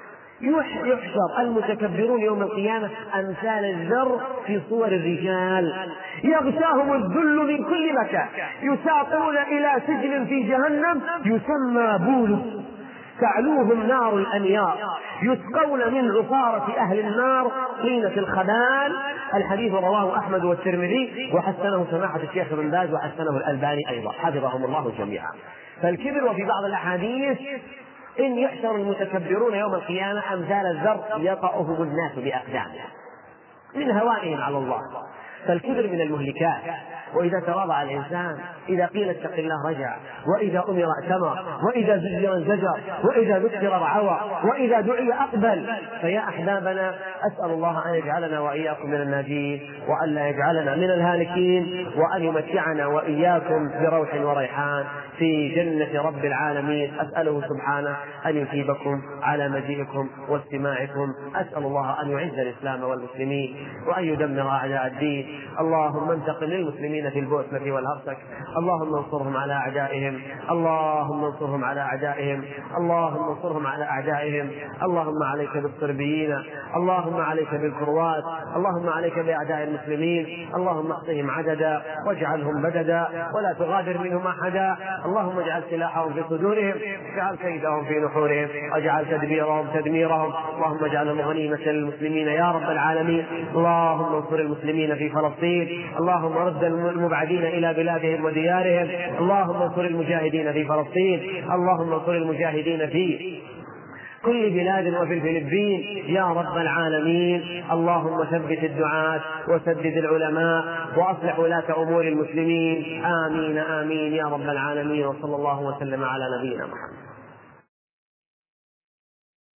يحشر المتكبرون يوم القيامة أمثال الذر في صور الرجال يغشاهم الذل من كل مكان، يساقون إلى سجن في جهنم يسمى بولس، تعلوهم نار الأنيار، يسقون من عصارة أهل النار طينة الخبال. الحديث رواه أحمد والترمذي وحسنه سماحة الشيخ ابن باز وحسنه الألباني أيضا، حفظهم الله جميعا. فالكبر. وفي بعض الأحاديث: إن يحشر المتكبرون يوم القيامة أمثال الذر يطأهم الناس بأقدامهم من هوائهم على الله. فالكبر من المهلكات. وإذا تواضع الإنسان، إذا قيل اتق الله رجع، وإذا أمر ائتمر، وإذا زجر انزجر، وإذا ذكر رعوى، وإذا دعي أقبل. فيا أحبابنا، أسأل الله أن يجعلنا وإياكم من الناجين، وأن لا يجعلنا من الهالكين، وأن يمتعنا وإياكم بروح وريحان في جنة رب العالمين. أسأله سبحانه أن يثيبكم على مجيئكم واستماعكم. أسأل الله أن يعز الإسلام والمسلمين وأن يدمر أعداء الدين. اللهم انتقم للمسلمين في البوسنة والهرسك، اللهم انصرهم على أعدائهم، اللهم انصرهم على أعدائهم، اللهم انصرهم على أعدائهم. اللهم عليك بالصربيين، اللهم عليك بالكروات، اللهم عليك بأعداء المسلمين، اللهم احصهم عددا واجعلهم بددا ولا تغادر منهم أحدا. اللهم اجعل سلاحهم في صدورهم، اجعل كيدهم في نحورهم، واجعل تدبيرهم تدميرهم. اللهم اجعلهم غنيمة للمسلمين يا رب العالمين. اللهم انصر المسلمين في فلسطين، اللهم رد المبعدين إلى بلادهم وديارهم، اللهم انصر المجاهدين في فلسطين، اللهم انصر المجاهدين في كل بلاد وفي الفلبين يا رب العالمين. اللهم ثبت الدعاة وسدد العلماء وأصلح ولاة أمور المسلمين. آمين آمين يا رب العالمين. وصلى الله وسلم على نبينا محمد.